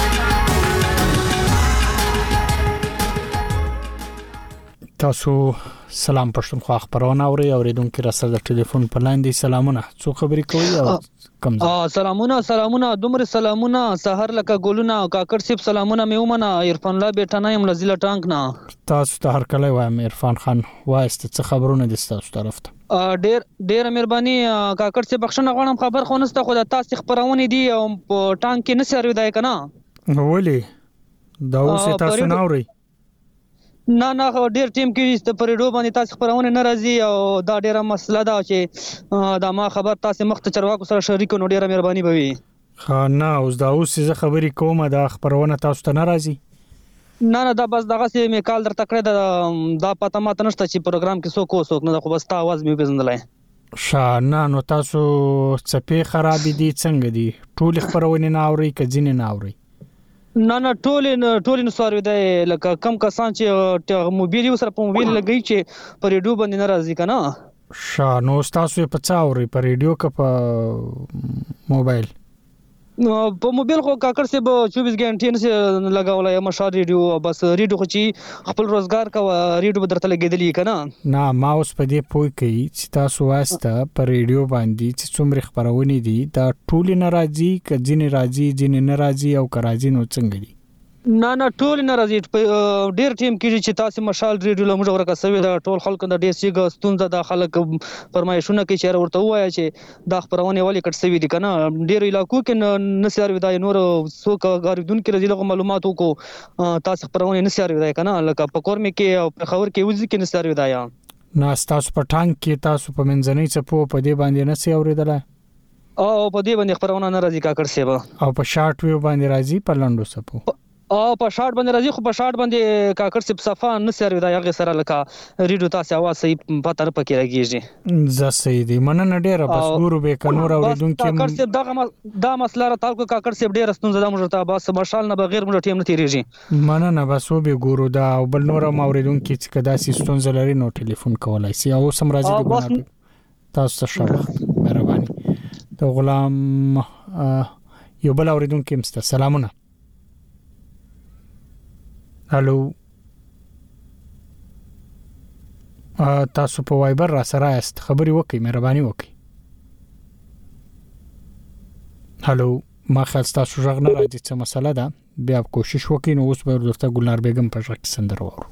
S1: تاسو سلام پښتونخوا خبرونه اوري اوریدونکو را سره د ټلیفون په لاندې سلامونه څو خبرې کوي او کم
S18: سلامونه سلامونه دومره سلامونه سحر لکه ګولونه کاکړ سیب سلامونه مې ومنه عرفان الله بیٹانه يم لزیله ټانک نه
S1: تاسو ته هر کله وایم عرفان خان وایست څه خبرونه دي تاسو طرف ته
S18: ډېر ډېر مهرباني کاکړ سیب بخښنه غواړم خبر خو نسته خو د تاسو خبرونه دي او ټانک کې نه سروي دای کنه
S1: ولې دا اوس تاسو نه اوري
S18: نه نه ډېر ټیم کې د پریډو باندې تاسو خبرونه ناراضي او دا ډېره مسله ده چې دا ما خبر تاسو مخ ته چرواکو سره شریک نو ډېره مهرباني بوي
S1: ها نه اوس دا اوس زه خبرې کوم دا خبرونه تاسو ته ناراضي
S18: نه نه دا بس دغه سي میکال درته کړی دا دا پته ماته نشته چې پروګرام کې څوک وسوک نه خو بس تا आवाज مې پیژندلای
S1: شانه نو تاسو څپې خراب دي څنګه دي ټول خبرونه نه اوري کځین نه اوري
S18: نه نه ټول ټول نو سره دی لکه کم کسان چې موبایل سره په موبایل لګی چې په ریډیو باندې ناراضي کنه
S1: شانو تاسو په څا اوري په ریډیو کې په موبایل
S18: په موبایل خو کاکړ سه به چوبیس غنټې نه لگاولای مشال ریډیو بس ریډیو خو چې خپل روزګار کا ریډیو به درته لګیدلی کنه
S1: نه ما اوس په دې پوي کوي چې تاسو واسطه په ریډیو باندې چې څومره خبرونه دي دا ټول ناراضي کځین راضي ځین ناراضي او کراځي نو څنګه دي
S18: نه نه ټول ناراضي ډېر ټیم کې چې تاسو مشال ریډیو لمړ ورکه سوي دا ټول خلک د ډېر سیګ ستونزه د خلک فرمایشونه کې چیرې ورته وایي چې دا خبرونه ولې کټ سوي دي کنه ډېر علاقو کې نسیار ودا نور څوک غاریدون کې رضی الله معلوماتو کو تاسو خبرونه نسیار ودا کنه لکه په کور مې کې او په خبر کې وځي کې نسیار ودا یا
S1: نه تاسو په ټانک کې تاسو په منځنۍ چپو په دې باندې نسی اوریدل
S18: او په دې باندې خبرونه ناراضي کا کړ سیبا
S1: او په شارټ ویو باندې راځي په لندو سپو
S18: او په شارټ باندې راځي خو په شارټ باندې کاکړ سپ صفه نه سره دا یغه سره لکه ریډیو تاسو आवाज صحیح پته نه پکې راګیږي
S1: ز سیدی مننه ډیره بس ګورو به کنور اوریدونکو
S18: کاکړ سپ دا دا مسله را تعلق کاکړ سپ ډیره ستونزه ده موږ ته بس مشال نه بغیر موږ ټیم نه تیریږي
S1: مننه بس به ګورو دا او بل نور اوریدونکو چې کدا سي ستونزه لري نو ټلیفون کولای سي او سم راځي دی ګورو تاسو شرح مهرباني ته غلام یو بل اوریدونکو مست سلامونه هالو تاسو په وایبر را سره است خبري وکي مهرباني وکي هالو ما خاص تاسو ژغ نه راځي څه مسله ده بیا کوشش وکي نو اوس به درته ګلنار بیگم په ژغ سندر وورو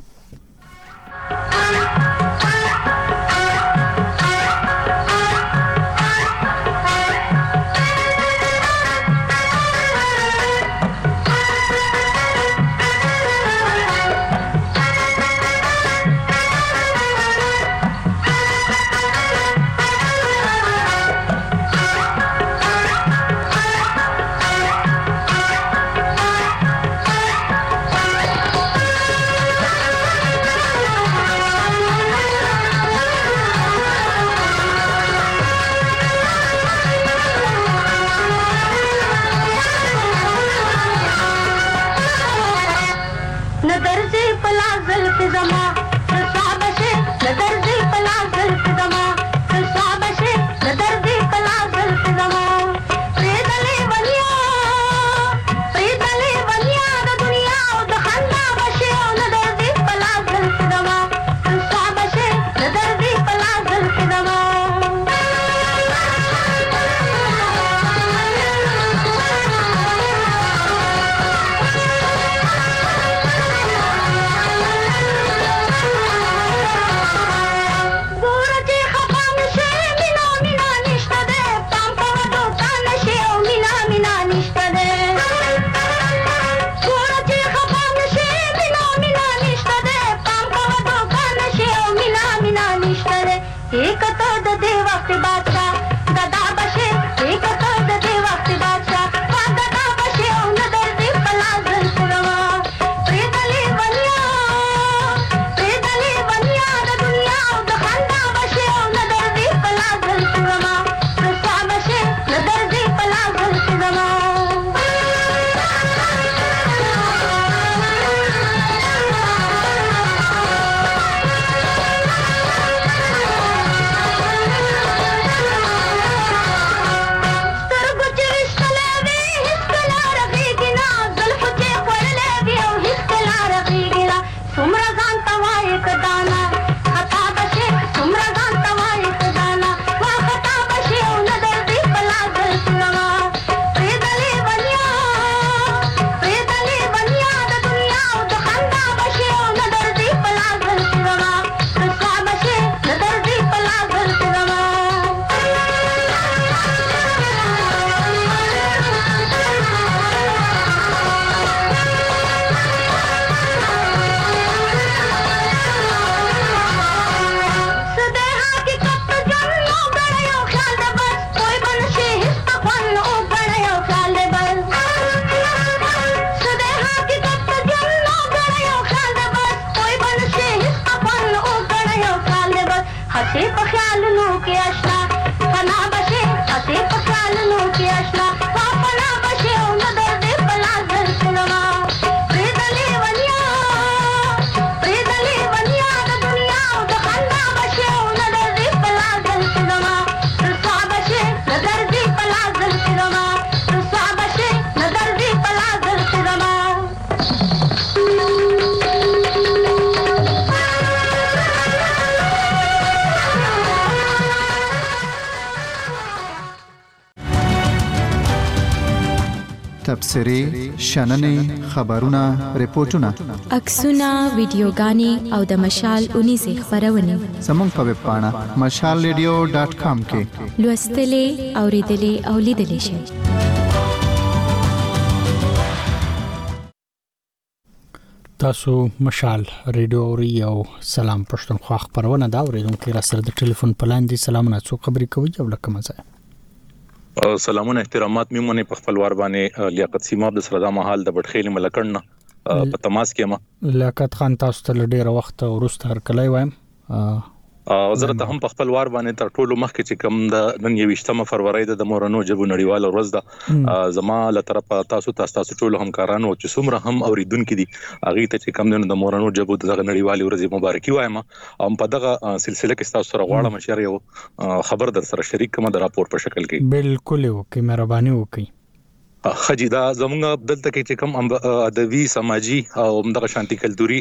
S11: تبصرې شننې خبرونه ریپورتونه
S4: عکسونه ویډیوګانې او د مشال اونیزې خبرونه
S11: زموږ په ویب پاڼه مشال ریډیو ډاټ کام کې
S4: لوستلې اوریدلې او لیدلې شئ.
S1: تاسو مشال ریډیو اوري او سلام پښتونخوا خبرونه دا اوریدونکو را سره د ټلیفون په لاندې سلامونه څو خبرې کوي او لکه مزه
S19: سلامونه احترامات میمونه په خپلوار باندې لیاقت سیماب د سردا محل د بټخېل ملکړنه په تماس کې ما
S1: لیاقت خان تاسو ته ډېر وخت ورسته هر کله وایم
S19: او زه ته هم په خپل وار باندې تر ټولو مخکې چې کوم د نن یوشتمه فروری د مورنو جبو نړیوال ورځ ده زما له طرفه تاسو تاسو ټول همکارانو چې څومره هم اوریدونکو دي هغه ته چې کوم د مورنو جبو د نړیوال ورځ مبارکي وایم او په دغه سلسله کې تاسو سره غواړم چې یو خبر در سره شریک کوم د راپور په شکل کې
S1: بالکل وکي مهرباني وکي
S19: خجی دا زمونږ دلته کې چې کوم ادبي سماجی او دغه شانتي کلتوري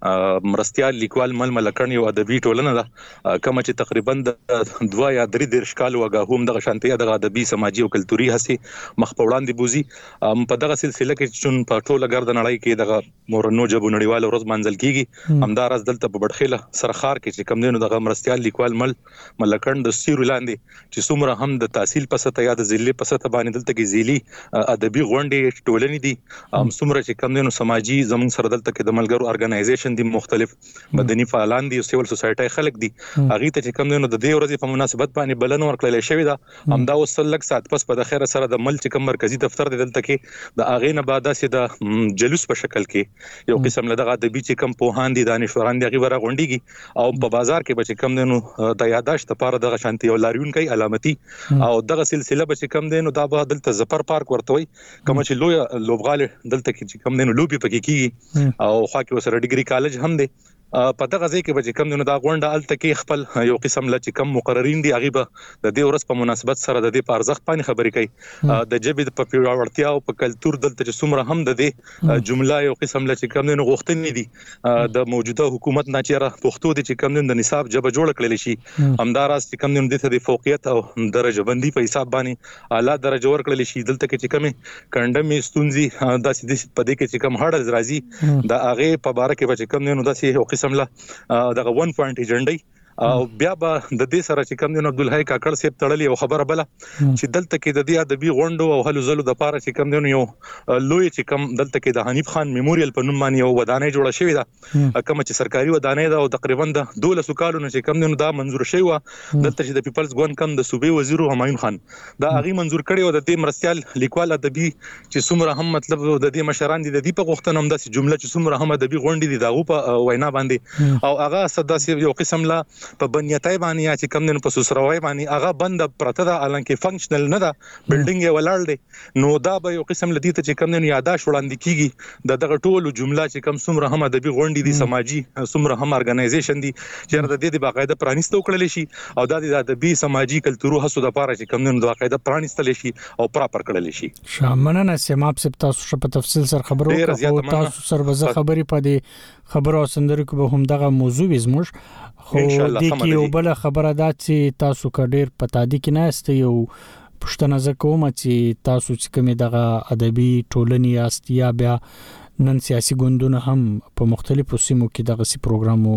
S19: مرستيال لیکوال مل ملکړن یو ادبي ټولنه ده کوم چې تقریبا دوا یا درې درش کال وګه هم دغه شانتي دغه ادبي سماجی او کلتوري هسي مخ په وړاندې بوزي په دغه سلسله کې چې په ټوله ګرد نړۍ کې دغه مورنو جبو نړیوال ورځ منځل کیږي همدار از دلته په بډخیله سرخار کې چې کوم دینو دغه مرستيال لیکوال مل ملکړن د سیرو لاندې چې څومره هم د تحصیل پسته یا د ضلع پسته باندې دلته کې ذیلی ادبي غونډې ټولنې دي ام څومره چې کوم دینو سماجی زمون سره دلته کې د ملګرو ارګنایزیشن دي مختلف مدني فعالان دي او سیول سوسایټي خلک دي هغه ته چې کوم دینو د دې ورځې په مناسبت باندې بلنه ورکړل شوې ده همدا وسل لک سات پس په خیره سره د ملک کوم مرکزی دفتر دلته کې د اغې نه بعد سي د جلوس په شکل کې یو قسم له دغه ادبي چې کوم پوهان دي دانشوران دي هغه ورغ غونډيږي او په بازار کې به چې کوم دینو د یاداشت لپاره دغه شانتي او لاریون کوي علامتي او دغه سلسله به چې کوم دینو دا به دلته زفر پارک ورته وي کوم چې لوی لوبغاله دلته کې کوم دینو لوبي پکې کیږي او خو کې وسره ډیګري کالج هم دی په دغه ځای کې به کوم دینو دا غونډه الته کې خپل یو قسم ل چې کوم مقررین دي هغه به د دې ورځ په مناسبت سره د دې په ارزښت باندې خبرې کوي د جبې په پیاوړتیا او په کلچر دلته چې څومره هم د دې جمله یو قسم ل چې کوم دینو غوښتنې دي د موجوده حکومت نه چیرې پښتو دي چې کوم دینو د نصاب جبه جوړ کړل شي همداراز چې کوم دینو د فوقیت او درجه بندي په حساب باندې اعلی درجه ورکړل شي دلته کې چې کومه کندمې ستونزي داسې د پدې کې چې کوم هړل راځي د هغه په باره کې به کوم دینو داسې یو قسم له دغه ون پوینټ ایجنډي او بیا به د دې سره چې کوم دین عبدالحی کاکړ صاحب تړلی او خبره بله چې دلته کې د دې ادبي غونډو او هلو زلو د پاره چې کوم دین یو لوی چې کوم دلته کې د حنیف خان میموریل په نوم باندې یو ودانۍ جوړه شوې ده کوم چې سرکاري ودانۍ ده او تقریبا د دولس کالونو چې کوم دین دا منزور شوی و دلته چې د پیپلز ګوند کم د صوبې وزیر همایون خان دا هغه منزور کړی او د دې مرستيال لیکوال ادبي چې څومره هم مطلب د دې مشران دي د دې په غوښتنه هم د جمله چې څومره هم ادبي غونډې دي دا په وینا باندې او هغه صدا یو قسم لا په بنیاتای باندې چې کوم دین په سوسروي باندې هغه بند پرته ده الانکه فنکشنل نه ده بلډینګ یې ولاړ دی نو دا به یو قسم لدی ته چې کوم دین یاداش وړاندې کیږي د دغه ټولو جمله چې کوم څومره هم ادبي غونډې دي سماجی څومره هم ارګنایزیشن دي چې د دې د باقاعده پرانیستو کړل شي او د دې ادبي سماجی کلتورو هڅو د لپاره چې کوم دین د باقاعده پرانیستل شي او پراپر کړل شي
S1: شامنه سیماب سپ تاسو په تفصیل سره خبرو کوو تاسو سره به خبرې پدې خبرو سندرو کې به هم دغه موضوع زموږ خو د کې یو بل خبره ده چې تاسو کډیر پتا دي کې نه است یو پښتنه زکوم چې تاسو چې کومه دغه ادبي ټولنې است یا بیا نن سیاسي ګوندونه هم په مختلفو سیمو کې دغه سي پروګرامو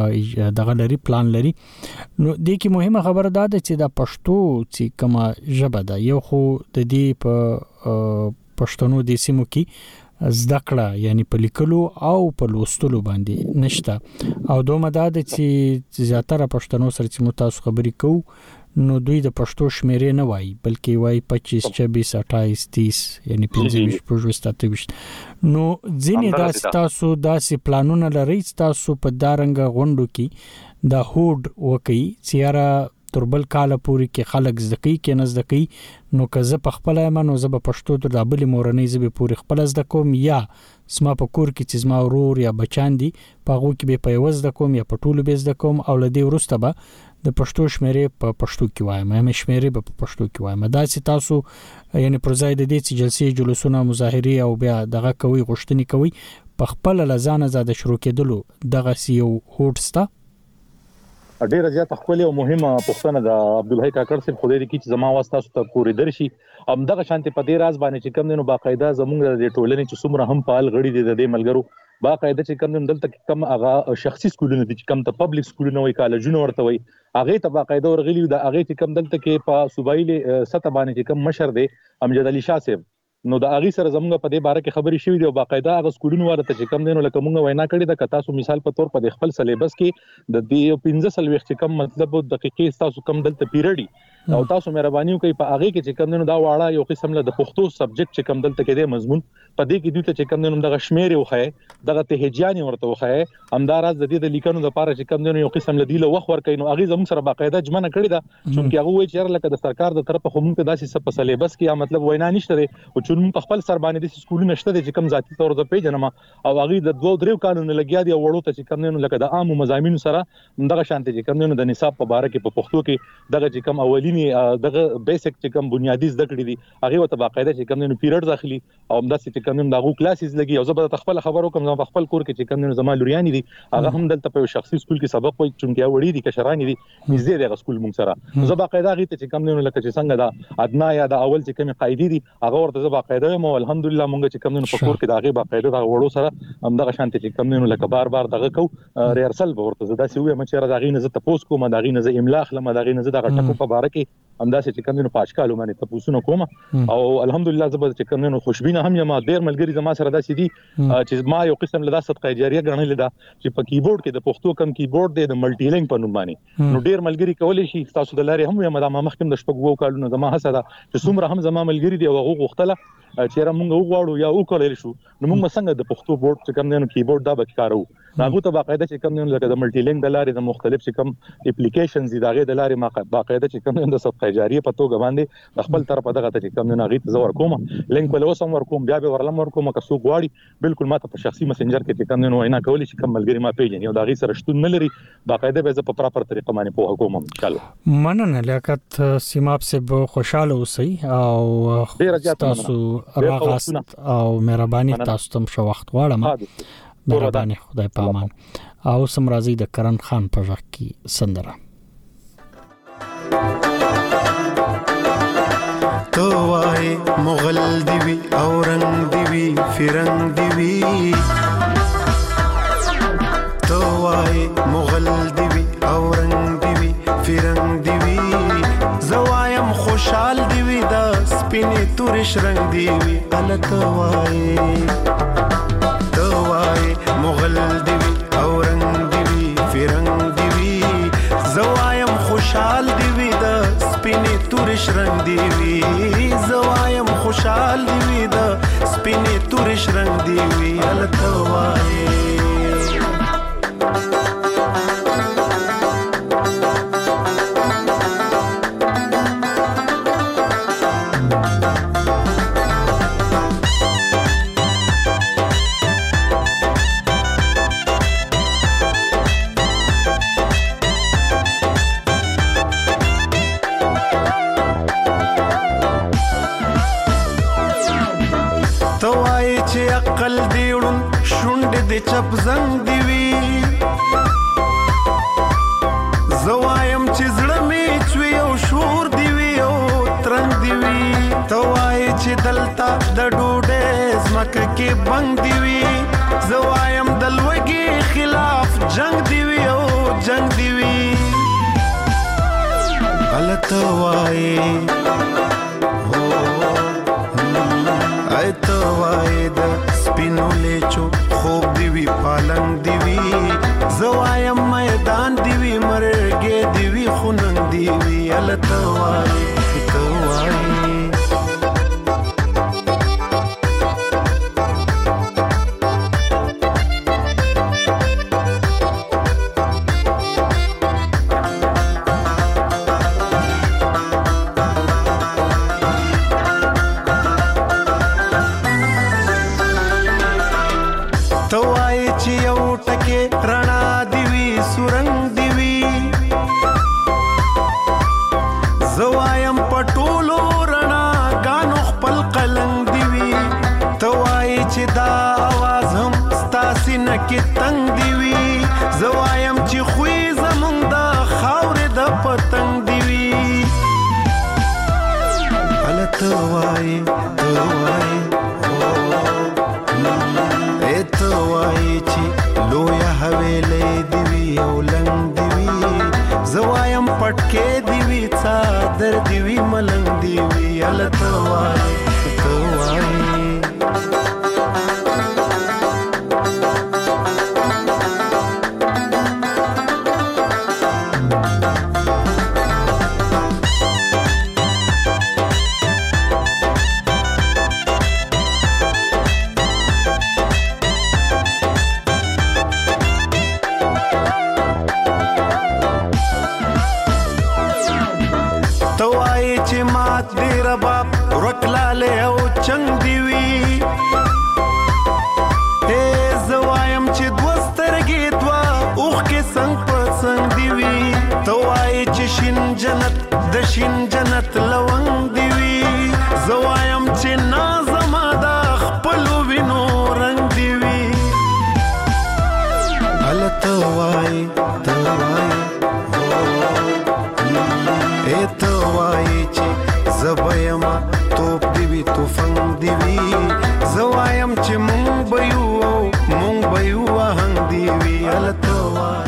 S1: دغه لري پلان لري نو د کې مهمه خبره ده چې د پښتو چې کومه ژبه ده یو خو د دې په پښتنو د سیمو کې زده کړه یعنی په لیکلو او په لوستلو باندې نشته او دومره دا چې زیاتره پښتنو سره چې متاسو خبرې کوو نو دوی د پښتو شمیرې نه وایي بلکې وایي پچیس چوبیس اٹھائیس تیس یعنی پنځه ویشت پنځه نو ځینې داسې تاسو داسې پلانونه لرئ تاسو په دارنګ غونډو کې د هوډ وکي چیرې تربل کاله پوری کې خلک زدکی کې نزدکی نو که زه په خپل ایمنو زه په پښتو د دابل مورنۍ زبې پوری خپل زده کوم یا سما په کور کې چې زما ورور یا بچان دي په هغه کې به په یوز د کوم یا په ټولو به زده کوم او لدی ورسته به د پښتو شمیرې په پښتو کې وایم مې شمیرې په پښتو کې وایم دا چې تاسو یعنی پرځای د دې چې جلسې جلوسونه مظاهره او بیا دغه کوي غوښتنې کوي په خپل لزانه زده شروع کېدلو دغه سی یو هوټستا
S19: ډیره زیاته خپل او مهمه پوښتنه د عبدالحی کاکړ صاحب خدای دې کی چې زما واسطه تاسو ته پوری درشي ام دغه شانتي په دې راز باندې چې کم دینو باقاعده زموږ د ټولنې چې څومره هم فعال غړي دي د دې ملګرو باقاعده چې کم دلته کم هغه شخصي سکولونه دي چې کم ته پبلک سکولونه وي کالجونه ورته وي هغه ته باقاعده ورغلي د هغه چې کم دلته کې په صوبایي سطح باندې چې کم مشر دی امجد علي شاه صاحب نو د اغي سره زموږ په دې باره کې خبرې شوې دي او باقاعده هغه سکولونه ورته چې کم دینو لکه موږ وینا کړې ده که تاسو مثال په تور په خپل سلیبس کې د دې پنځه سل وخت چې کم مطلب د دقیقې تاسو کم دلته پیریډي او تاسو مهرباني وکړئ په هغه کې چې کم دینو دا واړه یو قسم له د پښتو سبجیکټ چې کم دلته کې دی مضمون په دې کې دوی ته چې کم دینو دغه شمیر یو خای دغه تهجانی ورته وخای همداراز د دې د لیکنو لپاره چې کم دینو یو قسم له دی له وخت ورکې نو هغه زموږ سره باقاعده جمعنه کړی ده چې هغه وایي چې لکه د سرکار د طرفه خو موږ داسې څه په سلیبس کې مطلب وینا نشته دی او چې موږ په خپل سر باندې د سکولونو نشته دي چې کم ذاتی تور د پیژنم او هغه د دوه درو قانون لګیا دی وړو ته چې کم دینو لکه د عام مضامین سره دغه شانتي چې کم دینو د نصاب په باره کې په پښتو کې دغه چې کم اولینی دغه بیسیک چې کم بنیادی زده کړې دي هغه وته باقاعده چې کم دینو پیریډ داخلي او همداسې چې کم دینو دغه کلاسز لګي او زه به خپل خبرو کوم زما خپل کور کې چې کم دینو زما لوريانی دي هغه هم دلته په شخصي سکول کې سبق وایي چې وړي دي کشرانی دي نږدې دغه سکول مونږ سره زه باقاعده هغه ته چې کم دینو لکه چې څنګه دا ادنا یا د اول چې کم قاعده دي هغه ورته زه باقاعده مو الحمدلله مونږ چې کم دینو په کور کې دغه باقاعده دغه وړو سره هم دغه شانتي چې کم دینو لکه بار بار دغه کو ریهرسل به ورته زدا سی وې مچره دغه نه زه تاسو کوم دغه نه زه املا خلم دغه نه زه دغه ټکو په باره کې همداسې چې کم دینو پاشکالو باندې تاسو نو کوم او الحمدلله زه به چې کم دینو خوشبینه هم یم ډیر ملګری زما سره داسې دي چې ما یو قسم له صدقه جاریه غنلې ده چې په کیبورډ کې د پښتو کم کیبورډ دی د ملټي لینک په نوم باندې نو ډیر ملګری کولای شي تاسو د لارې هم یم دا ما مخکې د شپږو کالونو زما هڅه ده چې څومره هم زما ملګری دی او هغه غوښتله چې را مونږ وغواړو یا وکړل شو نو مونږ څنګه د پښتو بورډ چې کم دینو کیبورډ دا به کارو هغه ته باقاعده چې کم دینو لکه د ملټي لینک د لارې د مختلف چې کم اپلیکیشنز دي دغه د لارې ما باقاعده چې کم دینو د صدقه جاریه په توګه باندې خپل طرف دغه ته چې کم دینو غي زور کوم لینک ول وسم ور کوم بیا به ورلم ور کوم که څو غواړي بالکل ماته په شخصي مسنجر کې چې کم دینو وینا کولی شي کم ملګری ما پیژني او دغه سره شتون نه لري باقاعده به په پراپر طریقه باندې په حکومت ان شاء الله
S1: مننه لیاقت سیماب سب خوشاله اوسئ او تاسو راغاست او مهرباني تاسو تم شو وخت غواړم مهرباني خدای پامان او سم راضي د کرن خان په ځخ کې سندره
S13: تو وای مغل دیوی اورنګ دیوی فرنګ دیوی تو وای مغل دیوی اورنګ دیوی فرنګ دیوی زوایم خوشحال دیوی دا سپینې تورش رنگ دیوی الت وای تو وای مغل دیوی اورنګ دیوی فرنګ دیوی زوایم خوشحال دیوی دا سپینې تورش رنگ دیوی زوایم خوشحال دیوی دا سپینې تورش رنگ دیوی الت وای عقل دیړون شونډ د چپ زنګ دیوی زوایم چې زړه می چوي او شور دیوی او ترنګ دیوی توای چې دلتا د ډوډۍ زمکه کې بنګ دیوی زوایم دلوګي خلاف جنگ دیوی او جنگ دیوی غلط وای تو وای د سپینو لیچو خوب دیوی پالنګ دیوی زوایم میدان دیوی مرګې دیوی خوننګ دیوی ال تو وای تو وای کې تنگ دیوی زوایم چې خوې زمونږ د واله او چنګ دی وی اے زوایم چې دوسترګې دوا اوخ کې څنګه پسند دی وی توای چې شین جنت د شین جنت لونګ دی وی زوایم چې نازم دا خپل وینو رنگ دی وی ال توای توای اے توای چې زبایما توپ دی وی توفنګ دی وی زوایم چې مونږ بيو مونږ بيو هنګ دی وی ال توای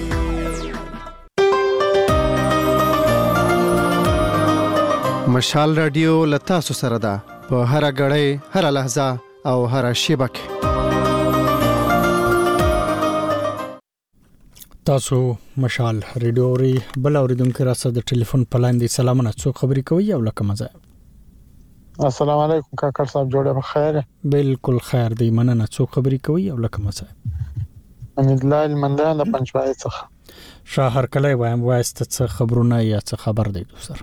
S11: مشال رادیو لتا سو سره ده په هر غړې هر لحظه او هر شیبه کې
S1: تاسو مشال رادیو ری بل اوریدونکو راځه د ټلیفون په لاندې سلامونه څو خبرې کوي او لکه مزه
S20: السلام علیکم کاکړ صاحب جوړه بخیر
S1: بالکل خیر دی مننه څو خبرې کوي او لکه مزه
S20: امید الله المندان د پنځوای څخه
S1: شهر کله وایم وایست څه خبرونه یا څه خبر دی دوستر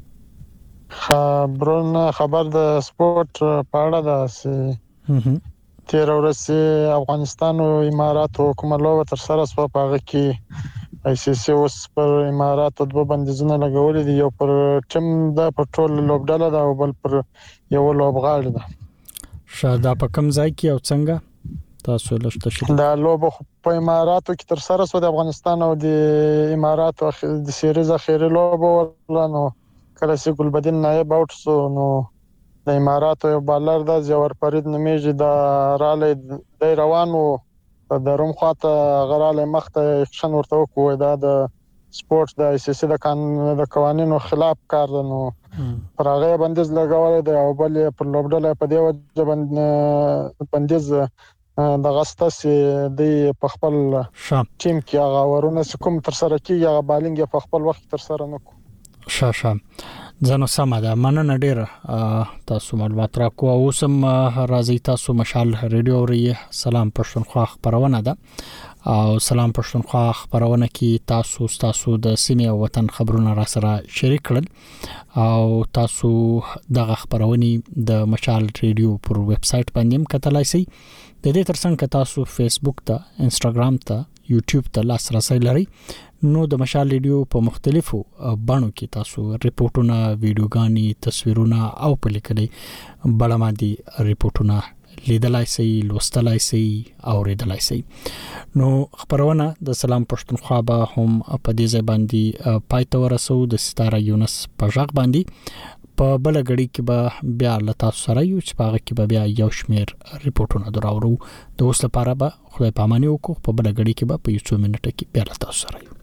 S20: خبرونه خبر د سپورت په اړه ده چې تیر ورځ افغانستان او امارات حکومت لوبه تر سره سو پاغه کې آی سی سی اوس پر امارات د دوه بندیزونه لګولې دي یو پر ټیم د پټرول لوبډاله ده او بل پر یو لوبغاړي ده
S1: شاده په کوم ځای کې او څنګه تاسو لښته شي
S20: دا لوبه په اماراتو کې تر سره سو د افغانستان او د امارات د سیریز اخیری لوبه ولنو کله چې ګلبدین نائب اوټ سو نو د اماراتو یو بالر د جوهر فرید نومیږي د راله د روانو د روم خاطه غراله مخته اکشن ورته وکوي دا د سپورت د ای سی سی د قانون د قوانینو خلاف کار نو پر هغه بندیز لګول دی او بل پر لوبډله په دی وجه بندیز د غسته سي د خپل ټیم کې هغه ورونه کوم تر سره کیږي هغه بالینګ په خپل وخت تر سره نکو
S1: شاشه ځنو سم ده مننه ډیر تاسو معلومات را کو اوسم راځي تاسو مشال رادیو ری سلام پښتونخوا خبرونه ده او سلام پښتونخوا خبرونه کې تاسو تاسو د سیمه او وطن خبرونه را سره شریک کړل او تاسو دغه خبرونه د مشال رادیو پر ویب سټ باندې کتلای شئ د دې ترڅنګ تاسو فیسبوک ته انستګرام ته یوټیوب ته لاسرسي لرئ نو د مشال رادیو په مختلفو بڼو کې تاسو ریپورتونه ویډیوګانی تصویرونه او په لیکلي بلما دي ریپورتونه لیدلای شئ لوستلای شئ او ریدلای شئ نو خبرونه د سلام پښتونخوا به هم په دې ځای باندې پایته ورسو د ستاره یونس پژغ باندې په بل غړي کې به بیا لتا سره یو چې پاغه کې به بیا یو شمیر ریپورتونه دراوړو د اوس لپاره به خدای پاماني وکړو په بل غړي کې به په یو څو منټه کې بیا لتا سره یو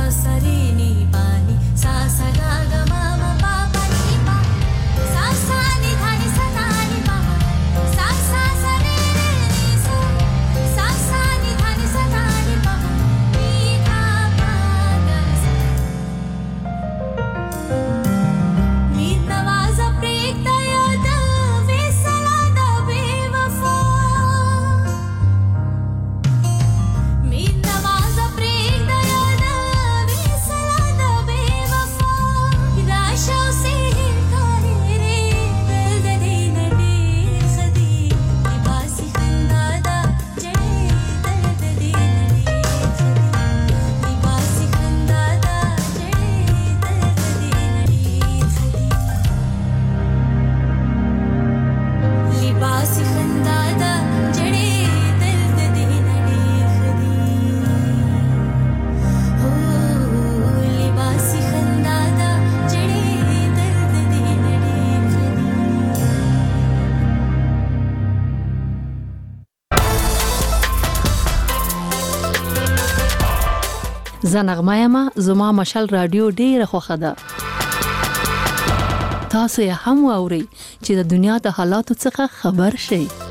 S21: زنغمه یم زما مشال رادیو ډیره خوښه ده. تاسو یې هم واورئ چې د دنیا د حالاتو څخه خبر شئ.